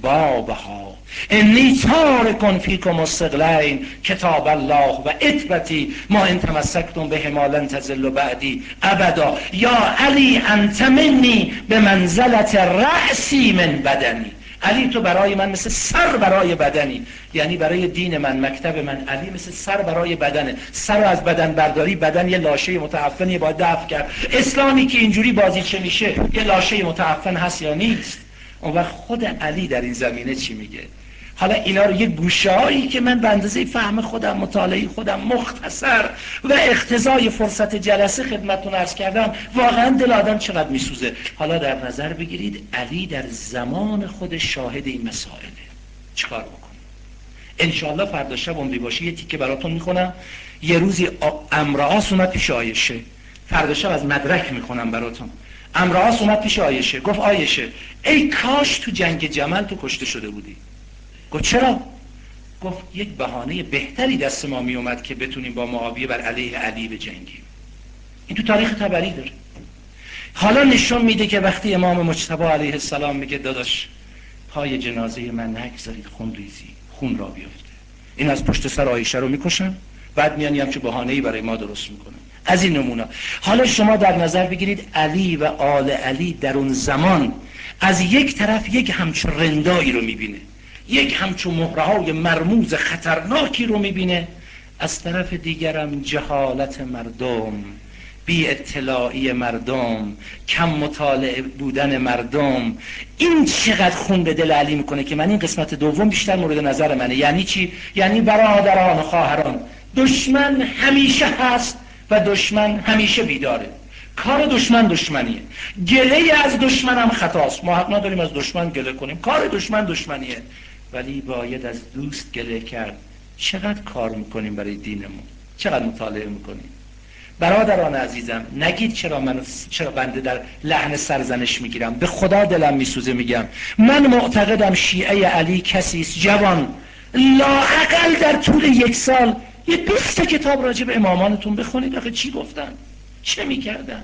بابها، انی تارک فیکم الثقلین کتاب الله و عترتی ما ان تمسکتم بهما لن تضلوا بعدی ابدا، یا علی انت منی به منزلت رأسی من بدنی، علی تو برای من مثل سر برای بدنی، یعنی برای دین من، مکتب من، علی مثل سر برای بدنه. سر از بدن برداری، بدن یه لاشه متعفنی باید دفع کرد. اسلامی که اینجوری بازیچه میشه یه لاشه متعفن هست یا نیست؟ اون وقت خود علی در این زمینه چی میگه؟ حالا اینا رو یه گوشه‌هایی که من به اندازه فهم خودم، مطالعه خودم مختصر و اقتضای فرصت جلسه خدمتتون عرض کردم، واقعا دل آدم چقدر میسوزه. حالا در نظر بگیرید علی در زمان خود شاهد این مسائله، چیکار بکنه؟ انشاءالله فردا شب عمری باشه یه تیکه براتون میخونم. یه روزی امرآس اومد پیش عایشه، فردا شب از مدرک میخونم براتون. امرآس اومد پیش عایشه، گفت عایشه ای کاش تو جنگ جمل تو کشته شده بودی. گفت چرا؟ گفت یک بهانه بهتری دست ما می اومد که بتونیم با معاویه بر علیه علی بجنگیم. این تو تاریخ طبری داره. حالا نشون میده که وقتی امام مجتبی علیه السلام میگه داداش پای جنازه من نگذارید خون ریزی، خون را بیفته، این از پشت سر عایشه رو میکشن، بعد میان همچون بهانه‌ای برای ما درست میکنن. از این نمونه حالا شما در نظر بگیرید علی و آل علی در اون زمان از یک طرف یک همچون رندایی رو میبینه، یک همچون مهرهای مرموز خطرناکی رو میبینه، از طرف دیگرم جهالت مردم، بی اطلاعی مردم، کم مطالعه بودن مردم. این چقدر خون به دل علی میکنه که من این قسمت دوم بیشتر مورد نظر منه. یعنی چی؟ یعنی برادران و خواهران، دشمن همیشه هست و دشمن همیشه بیداره. کار دشمن دشمنیه، گله از دشمنم خطاست. ما حق نداریم از دشمن گله کنیم، کار دشمن دشمنیه، ولی باید از دوست گله کرد. چقدر کار میکنیم برای دینمون، چقدر مطالعه میکنیم. برادران عزیزم، نگید چرا بنده در لحن سرزنش میگیرم. به خدا دلم میسوزه میگم من معتقدم شیعه علی کسی است جوان لااقل در طول 1 سال یه 20 کتاب راجع به امامانتون بخونید. آخه چی گفتن؟ چه میکردن؟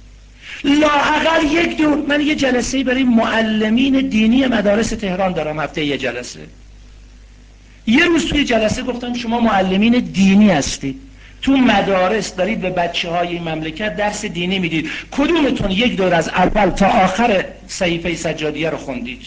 لااقل 1 دور. من یه جلسه برای معلمین دینی مدارس تهران دارم، هفته یه جلسه. یه روز توی جلسه گفتم شما معلمین دینی هستید، تو مدارس دارید به بچه‌های این مملکت درس دینی میدید، کدومتون 1 دور از اول تا آخر صحیفه سجادیه رو خوندید؟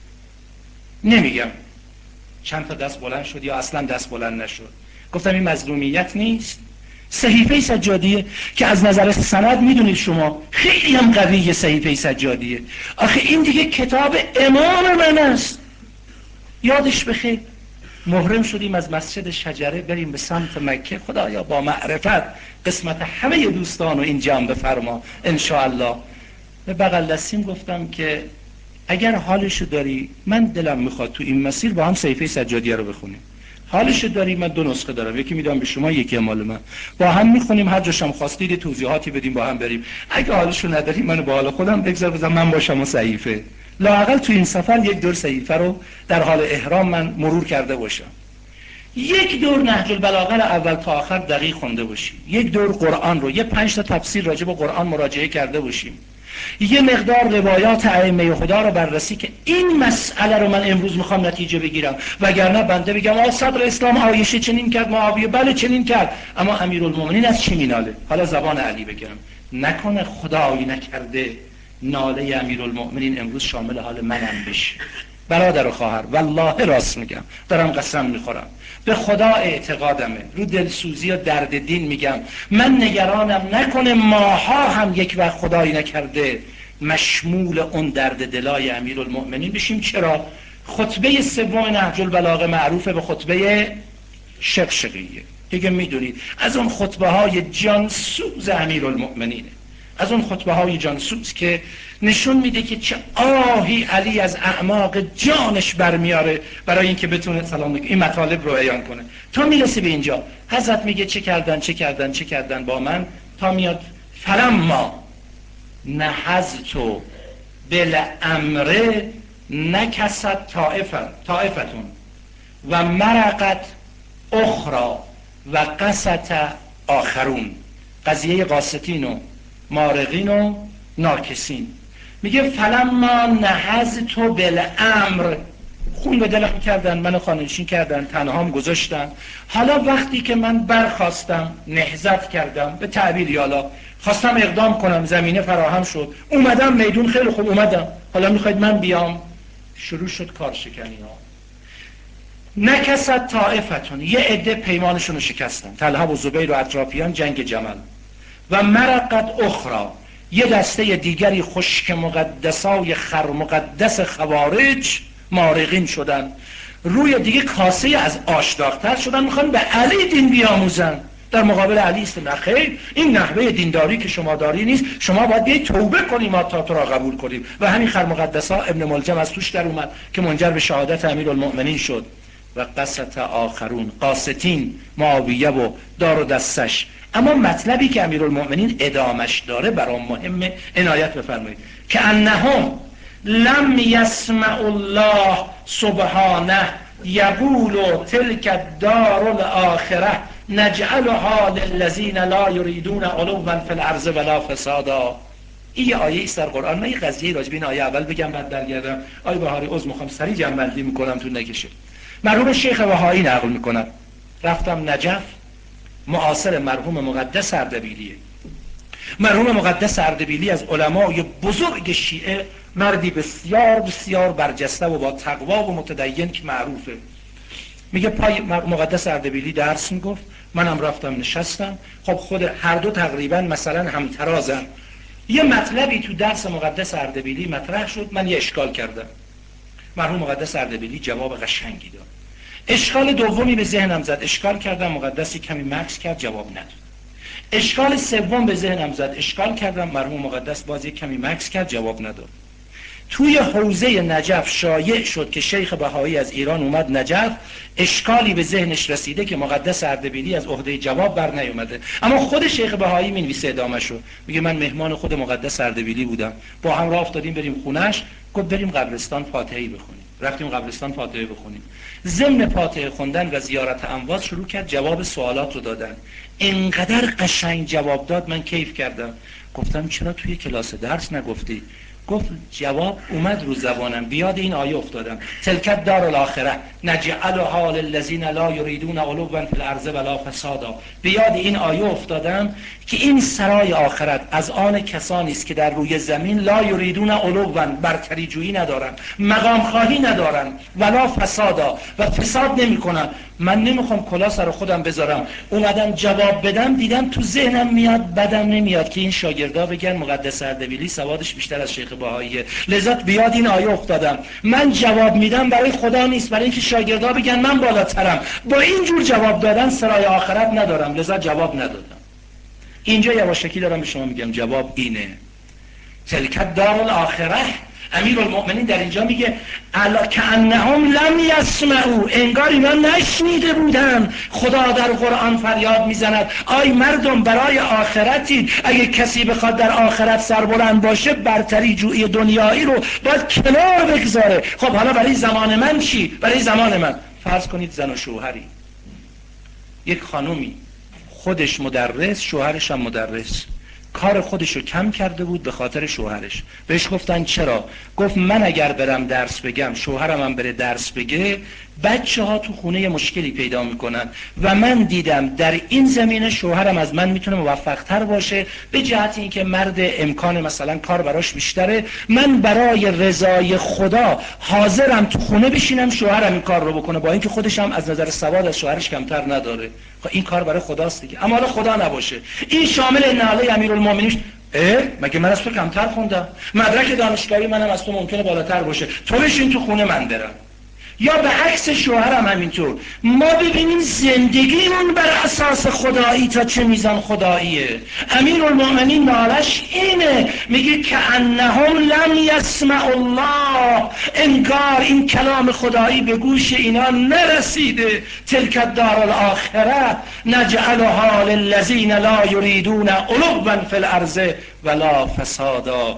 نمیگم. چند تا دست بلند شد یا اصلا دست بلند نشد. گفتم این مظلومیت نیست؟ صحیفه سجادیه که از نظر سند میدونید شما خیلی هم قویه صحیفه سجادیه. آخه این دیگه کتاب امام من است. یادش بخیر محرم شدیم از مسجد شجره بریم به سمت مکه. خدایا با معرفت قسمت همه دوستان رو این جمع بفرما انشاءالله. به بغل دستیم گفتم که اگر حالشو داری، من دلم میخواد تو این مسیر با هم صحیفه سجادیه رو بخونیم. حالشو داری، من 2 نسخه دارم، یکی میدم به شما، یکی مال من، با هم میخونیم، هر جاشم خواستید توضیحاتی بدیم با هم بریم. اگه حالشو نداری منو با حال خودم بگذار بزن من باشم و صحیفه. لااقل تو این سفر 1 دور صحیفه رو در حال احرام من مرور کرده باشم. 1 دور نهج البلاغه رو اول تا آخر دقیق خونده باشیم. 1 دور قرآن رو، یه 5 تا تفسیر راجع به قرآن مراجعه کرده باشیم. یه مقدار روایات ائمه خدا رو بررسی که این مسئله رو من امروز میخوام نتیجه بگیرم، وگرنه بنده بگم صدر اسلام عایشه چنین کرد، معاویه بله چنین کرد، اما امیرالمومنین از چی میناله؟ حالا زبان علی بگم، نکنه خدایی نکرده ناله امیرالمومنین امروز شامل حال منم بشه. برادر و خواهر، والله راست میگم، دارم قسم میخورم، به خدا اعتقادمه، رو دلسوزی و درد دین میگم، من نگرانم نکنه ماها هم یک وقت خدایی نکرده مشمول اون درد دلای امیرالمومنین بشیم. چرا؟ خطبه 3 نهج البلاغه معروفه به خطبه شقشقیه دیگه، میدونید از اون خطبه های جانسوز امیرالمومنینه، از اون خطبه های جانسوز که نشون میده که چه آهی علی از اعماق جانش برمیاره برای اینکه بتونه سلام این مطالب رو بیان کنه. تا میرسه به اینجا حضرت میگه چه کردن با من، تا میاد فلما نهضت بالامر نکست طائفتون و مرقت اخرى و قست آخرون. قضیه قاستین و مارقین و ناکسین. میگه فلما نهضت بالامر، خون به دلم کردن، منو خانه‌نشین کردن، تنهام گذاشتن. حالا وقتی که من برخواستم، نهضت کردم، به تعبیر یالا خواستم اقدام کنم، زمینه فراهم شد، اومدم میدون، خیلی خوب اومدم، حالا میخواید من بیام، شروع شد کارشکنی ها. نکست طائفتون، یه عده پیمانشون رو شکستن، طلحه و زبیر و اطرافیان، جنگ جمل. و مرقت اخرى، یه دسته دیگری خشک مقدسای مقدس خوارج مارقین شدن، روی دیگه کاسه از آش داغ‌تر شدن، میخوان به علی دین بیاموزن، در مقابل علی است. نه خیر، این نحوه دینداری که شما داری نیست، شما باید بیایید توبه کنیم ما تا تو را قبول کنیم. و همین خرمقدسا ابن ملجم از توش در اومد که منجر به شهادت امیرالمؤمنین شد. و قست آخرون، قاستین، معاویه و دار و دستش. اما مطلبی که امیرالمؤمنین ادامش داره برام مهمه، عنایت بفرمایید که انهم لم یسمع الله سبحانه یقول تلک الدار الاخره نجعلها للذین لا یریدون علوا فی الارض ولا فسادا. این آیه است در قرآن. من یه قضیه راجع به این آیه اول بگم بعد برگردم. آیه بهاری عذر میخوام سریع جمع بندی میکنم تو نکشه. مرحوم شیخ وهایی نقل میکنم، رفتم نجف، معاصر مرحوم مقدس اردبیلیه. مرحوم مقدس اردبیلی از علمای بزرگ شیعه، مردی بسیار بسیار برجسته و با تقوا و متدین که معروفه. میگه پای مقدس اردبیلی درس میگفت، منم رفتم نشستم. خب خود هر دو تقریبا مثلا همترازن. یه مطلبی تو درس مقدس اردبیلی مطرح شد، من یه اشکال کردم. مرحوم مقدس اردبیلی جواب قشنگی داد. اشکال دومی به ذهنم زد، اشکال کردم، مقدسی کمی مکث کرد، جواب نداد. اشکال سوم به ذهنم زد، اشکال کردم، مرحوم مقدس باز یک کمی مکث کرد، جواب نداد. توی حوزه نجف شایع شد که شیخ بهایی از ایران اومد نجف، اشکالی به ذهنش رسیده که مقدس اردبیلی از عهده جواب بر نیومده، اما خود شیخ بهایی مینویسه ادامه‌شو، میگه من مهمان خود مقدس اردبیلی بودم، با هم راه افتادیم بریم خونش، گفت بریم قبرستان فاتحه‌ای بخونیم. رفتیم قبرستان فاتحه بخونیم. ضمن فاتحه خوندن و زیارت اموات شروع کرد جواب سوالات رو دادن. اینقدر قشنگ جواب داد من کیف کردم. گفتم چرا توی کلاس درس نگفتی؟ گفت جواب اومد رو زبانم، بیاد این آیه افتادم، تلک دار الاخره نجعلها للذین لا یریدون علوا فی الارض ولا فسادا. بیاد این آیه افتادم که این سرای آخرت از آن کسانی است که در روی زمین لا یریدون علوا، برتری جویی ندارن، مقام خواهی ندارن، ولا فسادا، و فساد نمیکنن. من نمیخوام کلا سر خودم بذارم، اومدم جواب بدم، دیدم تو ذهنم میاد، بدم نمیاد که این شاگردا بگن مقدس اردبیلی سوادش بیشتر از شیخ بهاییه، لذا بیاد این آیه افتادم. من جواب میدم برای خدا نیست، برای اینکه شاگردا بگن من بالاترم. با این جور جواب دادن سرای آخرت ندارم، لذا جواب ندادم. اینجا یواشکی دارم به شما میگم جواب اینه، تلک دار الاخره. امیرالمؤمنین در اینجا میگه الا کانهم لم یسمعوا، انگار اینا نشنیده بودن. خدا در قرآن فریاد میزند آی مردم برای آخرتید، اگه کسی بخواد در آخرت سربلند باشه برتری جویی دنیایی رو باید کنار بگذاره. خب حالا برای زمان من چی؟ برای زمان من فرض کنید زن و شوهری، یک خانومی خودش مدرس، شوهرش هم مدرس، کار خودشو کم کرده بود به خاطر شوهرش. بهش گفتن چرا؟ گفت من اگر برم درس بگم، شوهرم هم بره درس بگه، بچه ها تو خونه مشکلی پیدا میکنن و من دیدم در این زمینه شوهرم از من میتونه موفق تر باشه، به جهت اینکه مرد امکان مثلا کار براش بیشتره، من برای رضای خدا حاضرم تو خونه بشینم شوهرم این کار رو بکنه، با اینکه خودش هم از نظر سواد از شوهرش کمتر نداره. خب این کار برای خداست دیگه. اما حالا خدا نباشه، این شامل ناله امیرالمومنین. مگه من از تو کمتر خوندم؟ مدرک دانشگاهی منم از تو ممکنه بالاتر باشه، تو بشین تو خونه من برم. یا به عکس شوهرم همینطور. ما ببینیم زندگیمون بر اساس خدایی تا چه میزان خداییه. امیرالمؤمنین نالش اینه، میگه که انهم لم یسمع الله، انگار این کلام خدایی به گوش اینا نرسیده. تلک الدار الاخره نجعلها للذین لا یریدون علوا فی الارض ولا فسادا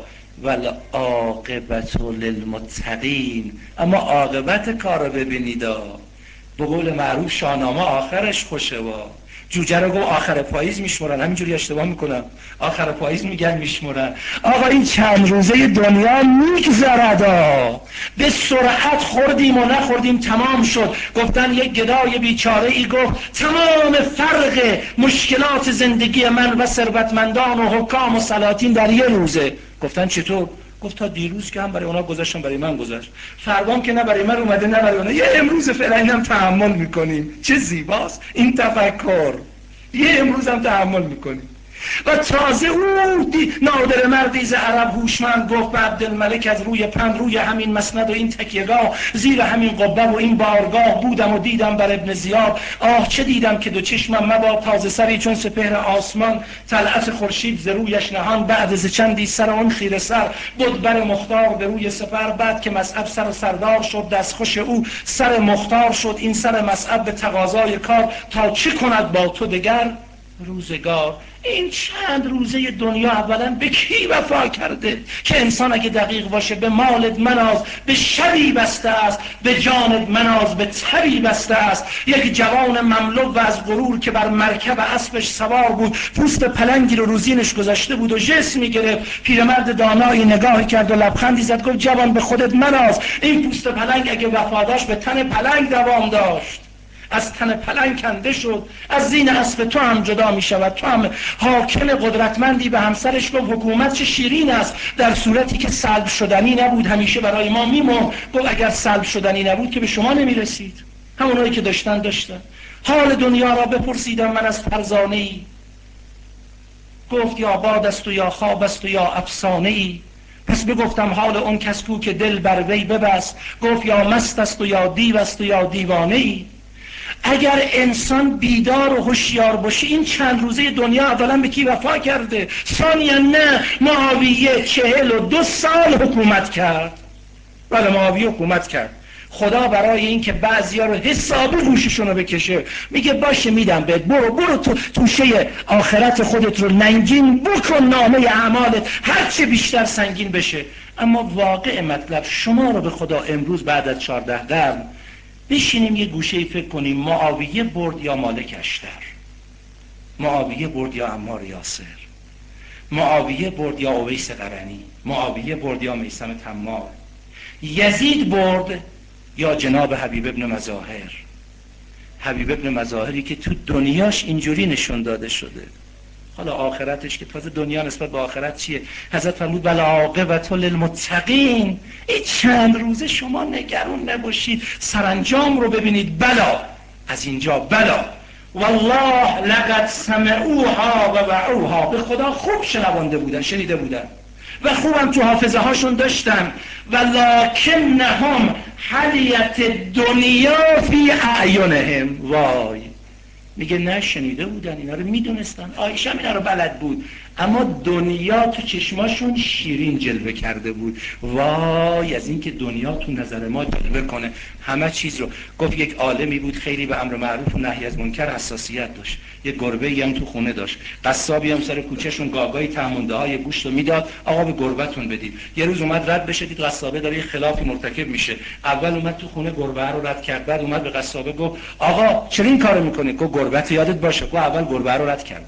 والعاقبت للمتقین. اما عاقبت کار رو ببینید، به قول معروف شاهنامه آخرش خوشه. جوجه رو گفت آخر پاییز میشمرن، همینجوری اشتباه میکنم، آخر پاییز میگن میشمرن. آقا این چند روزه دنیا میگذرد، به سرعت خوردیم و نخوردیم تمام شد. گفتن یک گدای بیچاره ای گفت تمام فرق مشکلات زندگی من و ثروتمندان و حکام و سلاطین در یه روزه. گفتن چطور؟ گفت تا دیروز که هم برای اونا گذاشتم برای من گذاشت، فردام که نه برای من اومده نه برای اونا، یه امروز فعلا اینم تحمل میکنیم. چه زیباست این تفکر، یه امروز هم تحمل میکنیم. و تازه اون نادر مردی ز عرب هوشمند گفت به عبدالملک از روی پند، روی همین مسند و این تکیهگاه، زیر همین قبه و این بارگاه بودم و دیدم بر ابن زیاد. آه چه دیدم که دو چشمم مباد تازه سری چون سپهر آسمان، طلعت خورشید ز رویش نهان، بعد ز چندی سر آن خیره سر بود بر مختار به روی سپر. بعد که مصعب سر سردار شد دستخوش او سر مختار شد، این سر مصعب به تقاضای کار تا چه کند با تو دگر روزگار. این چند روزه دنیا اولا به کی وفا کرده که انسان اگه دقیق باشه به مالت مناز، به شبی بسته است، به جانت مناز، به تبی بسته است. یک جوان مملو و از غرور که بر مرکب اسبش سوار بود، پوست پلنگی رو روزینش گذاشته بود و جسم میگرفت. پیرمرد دانایی نگاهی کرد و لبخندی زد، گفت جوان به خودت مناز، این پوست پلنگ اگه وفا داشت به تن پلنگ دوام داشت، از تن پلنگ کنده شد، از زین اسب تو هم جدا می شود. تو هم حاکم قدرتمندی. به همسرش گفت حکومت چه شیرین است، در صورتی که سلب شدنی نبود همیشه برای ما میمون. گفت اگر سلب شدنی نبود که به شما نمی رسید، همونایی که داشتن. حال دنیا را بپرسیدم من از فرزانه ای، گفت یا باد است و یا خواب است و یا افسانه ای. پس بگفتم حال اون کس کو که دل بر وی ببست، گفت یا مست است و یا دیو است و یا دیوانه ای. اگر انسان بیدار و هوشیار باشه این چند روزه دنیا اولا به کی وفا کرده، ثانیا نه معاویه 42 سال حکومت کرد. بله معاویه حکومت کرد. خدا برای این که بعضیا رو حسابی گوششون رو بکشه میگه باشه میدم بهت، برو تو توشه آخرت خودت رو ننگین بکن، نامه اعمالت هرچه بیشتر سنگین بشه. اما واقع مطلب شما رو به خدا امروز بعد از 14 قرن بشینیم یه گوشه فکر کنیم معاویه برد یا مالک اشتر، معاویه برد یا عمار یاسر، معاویه برد یا اویس قرنی، معاویه برد یا میثم تمار، یزید برد یا جناب حبیب ابن مظاهر. حبیب ابن مظاهری که تو دنیاش اینجوری نشون داده شده، حالا آخرتش که تازه دنیا نسبت به آخرت چیه؟ حضرت فرمود والعاقبة للمتقین. این چند روزه شما نگران نباشید، سرانجام رو ببینید. بلا از اینجا بلا والله لقد سمعوها و وعوها، به خدا خوب شنونده بودن، شنیده بودن و خوبم تو حافظه هاشون داشتن. ولکنهم حلیت دنیا فی اعینهم. وای میگه نه شنیده بودن، اینا رو میدونستن، عایشه هم اینا رو بلد بود، اما دنیا تو چشماشون شیرین جلوه کرده بود. وای از این که دنیا تو نظر ما جلوه کنه همه چیز رو. گفت یک عالمی بود خیلی به امر معروف و نهی از منکر حساسیت داشت، یه گربه‌ای هم تو خونه داشت، قصابی هم سر کوچهشون گاگای تهمونده های گوشت رو میداد، آقا به گربه‌تون بدید. یه روز اومد رد بشه، دید قصابه داره یه خلافی مرتکب میشه، اول اومد تو خونه گربه رو رد کرد، بعد اومد به قصابه گفت آقا چرا این کارو میکنی؟ گفت گربه‌ت یادت باشه. گفت اول گربه رو رد کرده.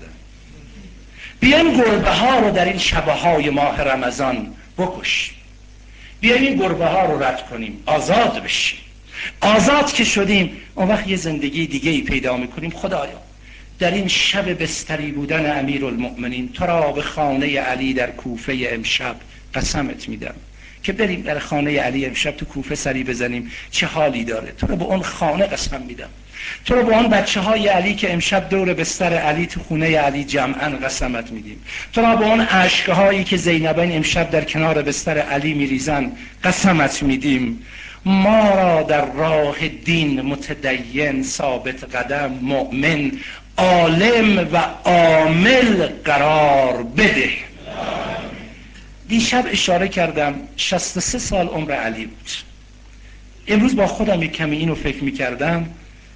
بیایم گربه ها رو در این شبه های ماه رمضان بکش، بیایم این گربه ها رو رد کنیم، آزاد بشیم. آزاد که شدیم اون وقت یه زندگی دیگه ای پیدا میکنیم. خدایا در این شب بستری بودن امیرالمؤمنین تو را به خانه علی در کوفه امشب قسمت میدم که بریم در خانه علی امشب تو کوفه سری بزنیم چه حالی داره. تو رو به اون خانه قسم میدم، تو رو به اون بچه های علی که امشب دور بستر علی تو خونه علی جمعا قسمت میدیم، تو رو به اون عشق هایی که زینبین امشب در کنار بستر علی میریزن قسمت میدیم. ما را در راه دین متدین ثابت قدم مؤمن عالم و عامل قرار بده. دیشب اشاره کردم 63 سال عمر علی بود. امروز با خودم یک کمی اینو فکر میکردم،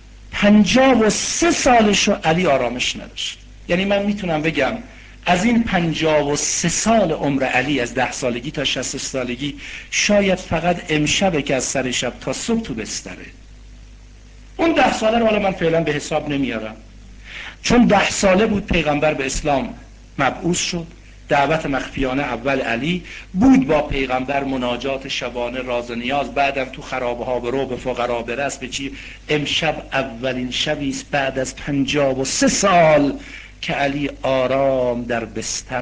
53 سالشو علی آرامش نداشت. یعنی من میتونم بگم از این 53 سال عمر علی از 10 سالگی تا 60 سالگی شاید فقط امشبه که از سر شب تا صبح تو بستره. اون 10 ساله رو حالا من فعلا به حساب نمیارم، چون 10 ساله بود پیغمبر به اسلام مبعوث شد، دعوت مخفیانه اول علی بود، با پیغمبر مناجات شبانه راز و نیاز، بعدم تو خرابه ها برو به فقرا برس به چی. امشب اولین شبی است بعد از 53 سال که علی آرام در بستر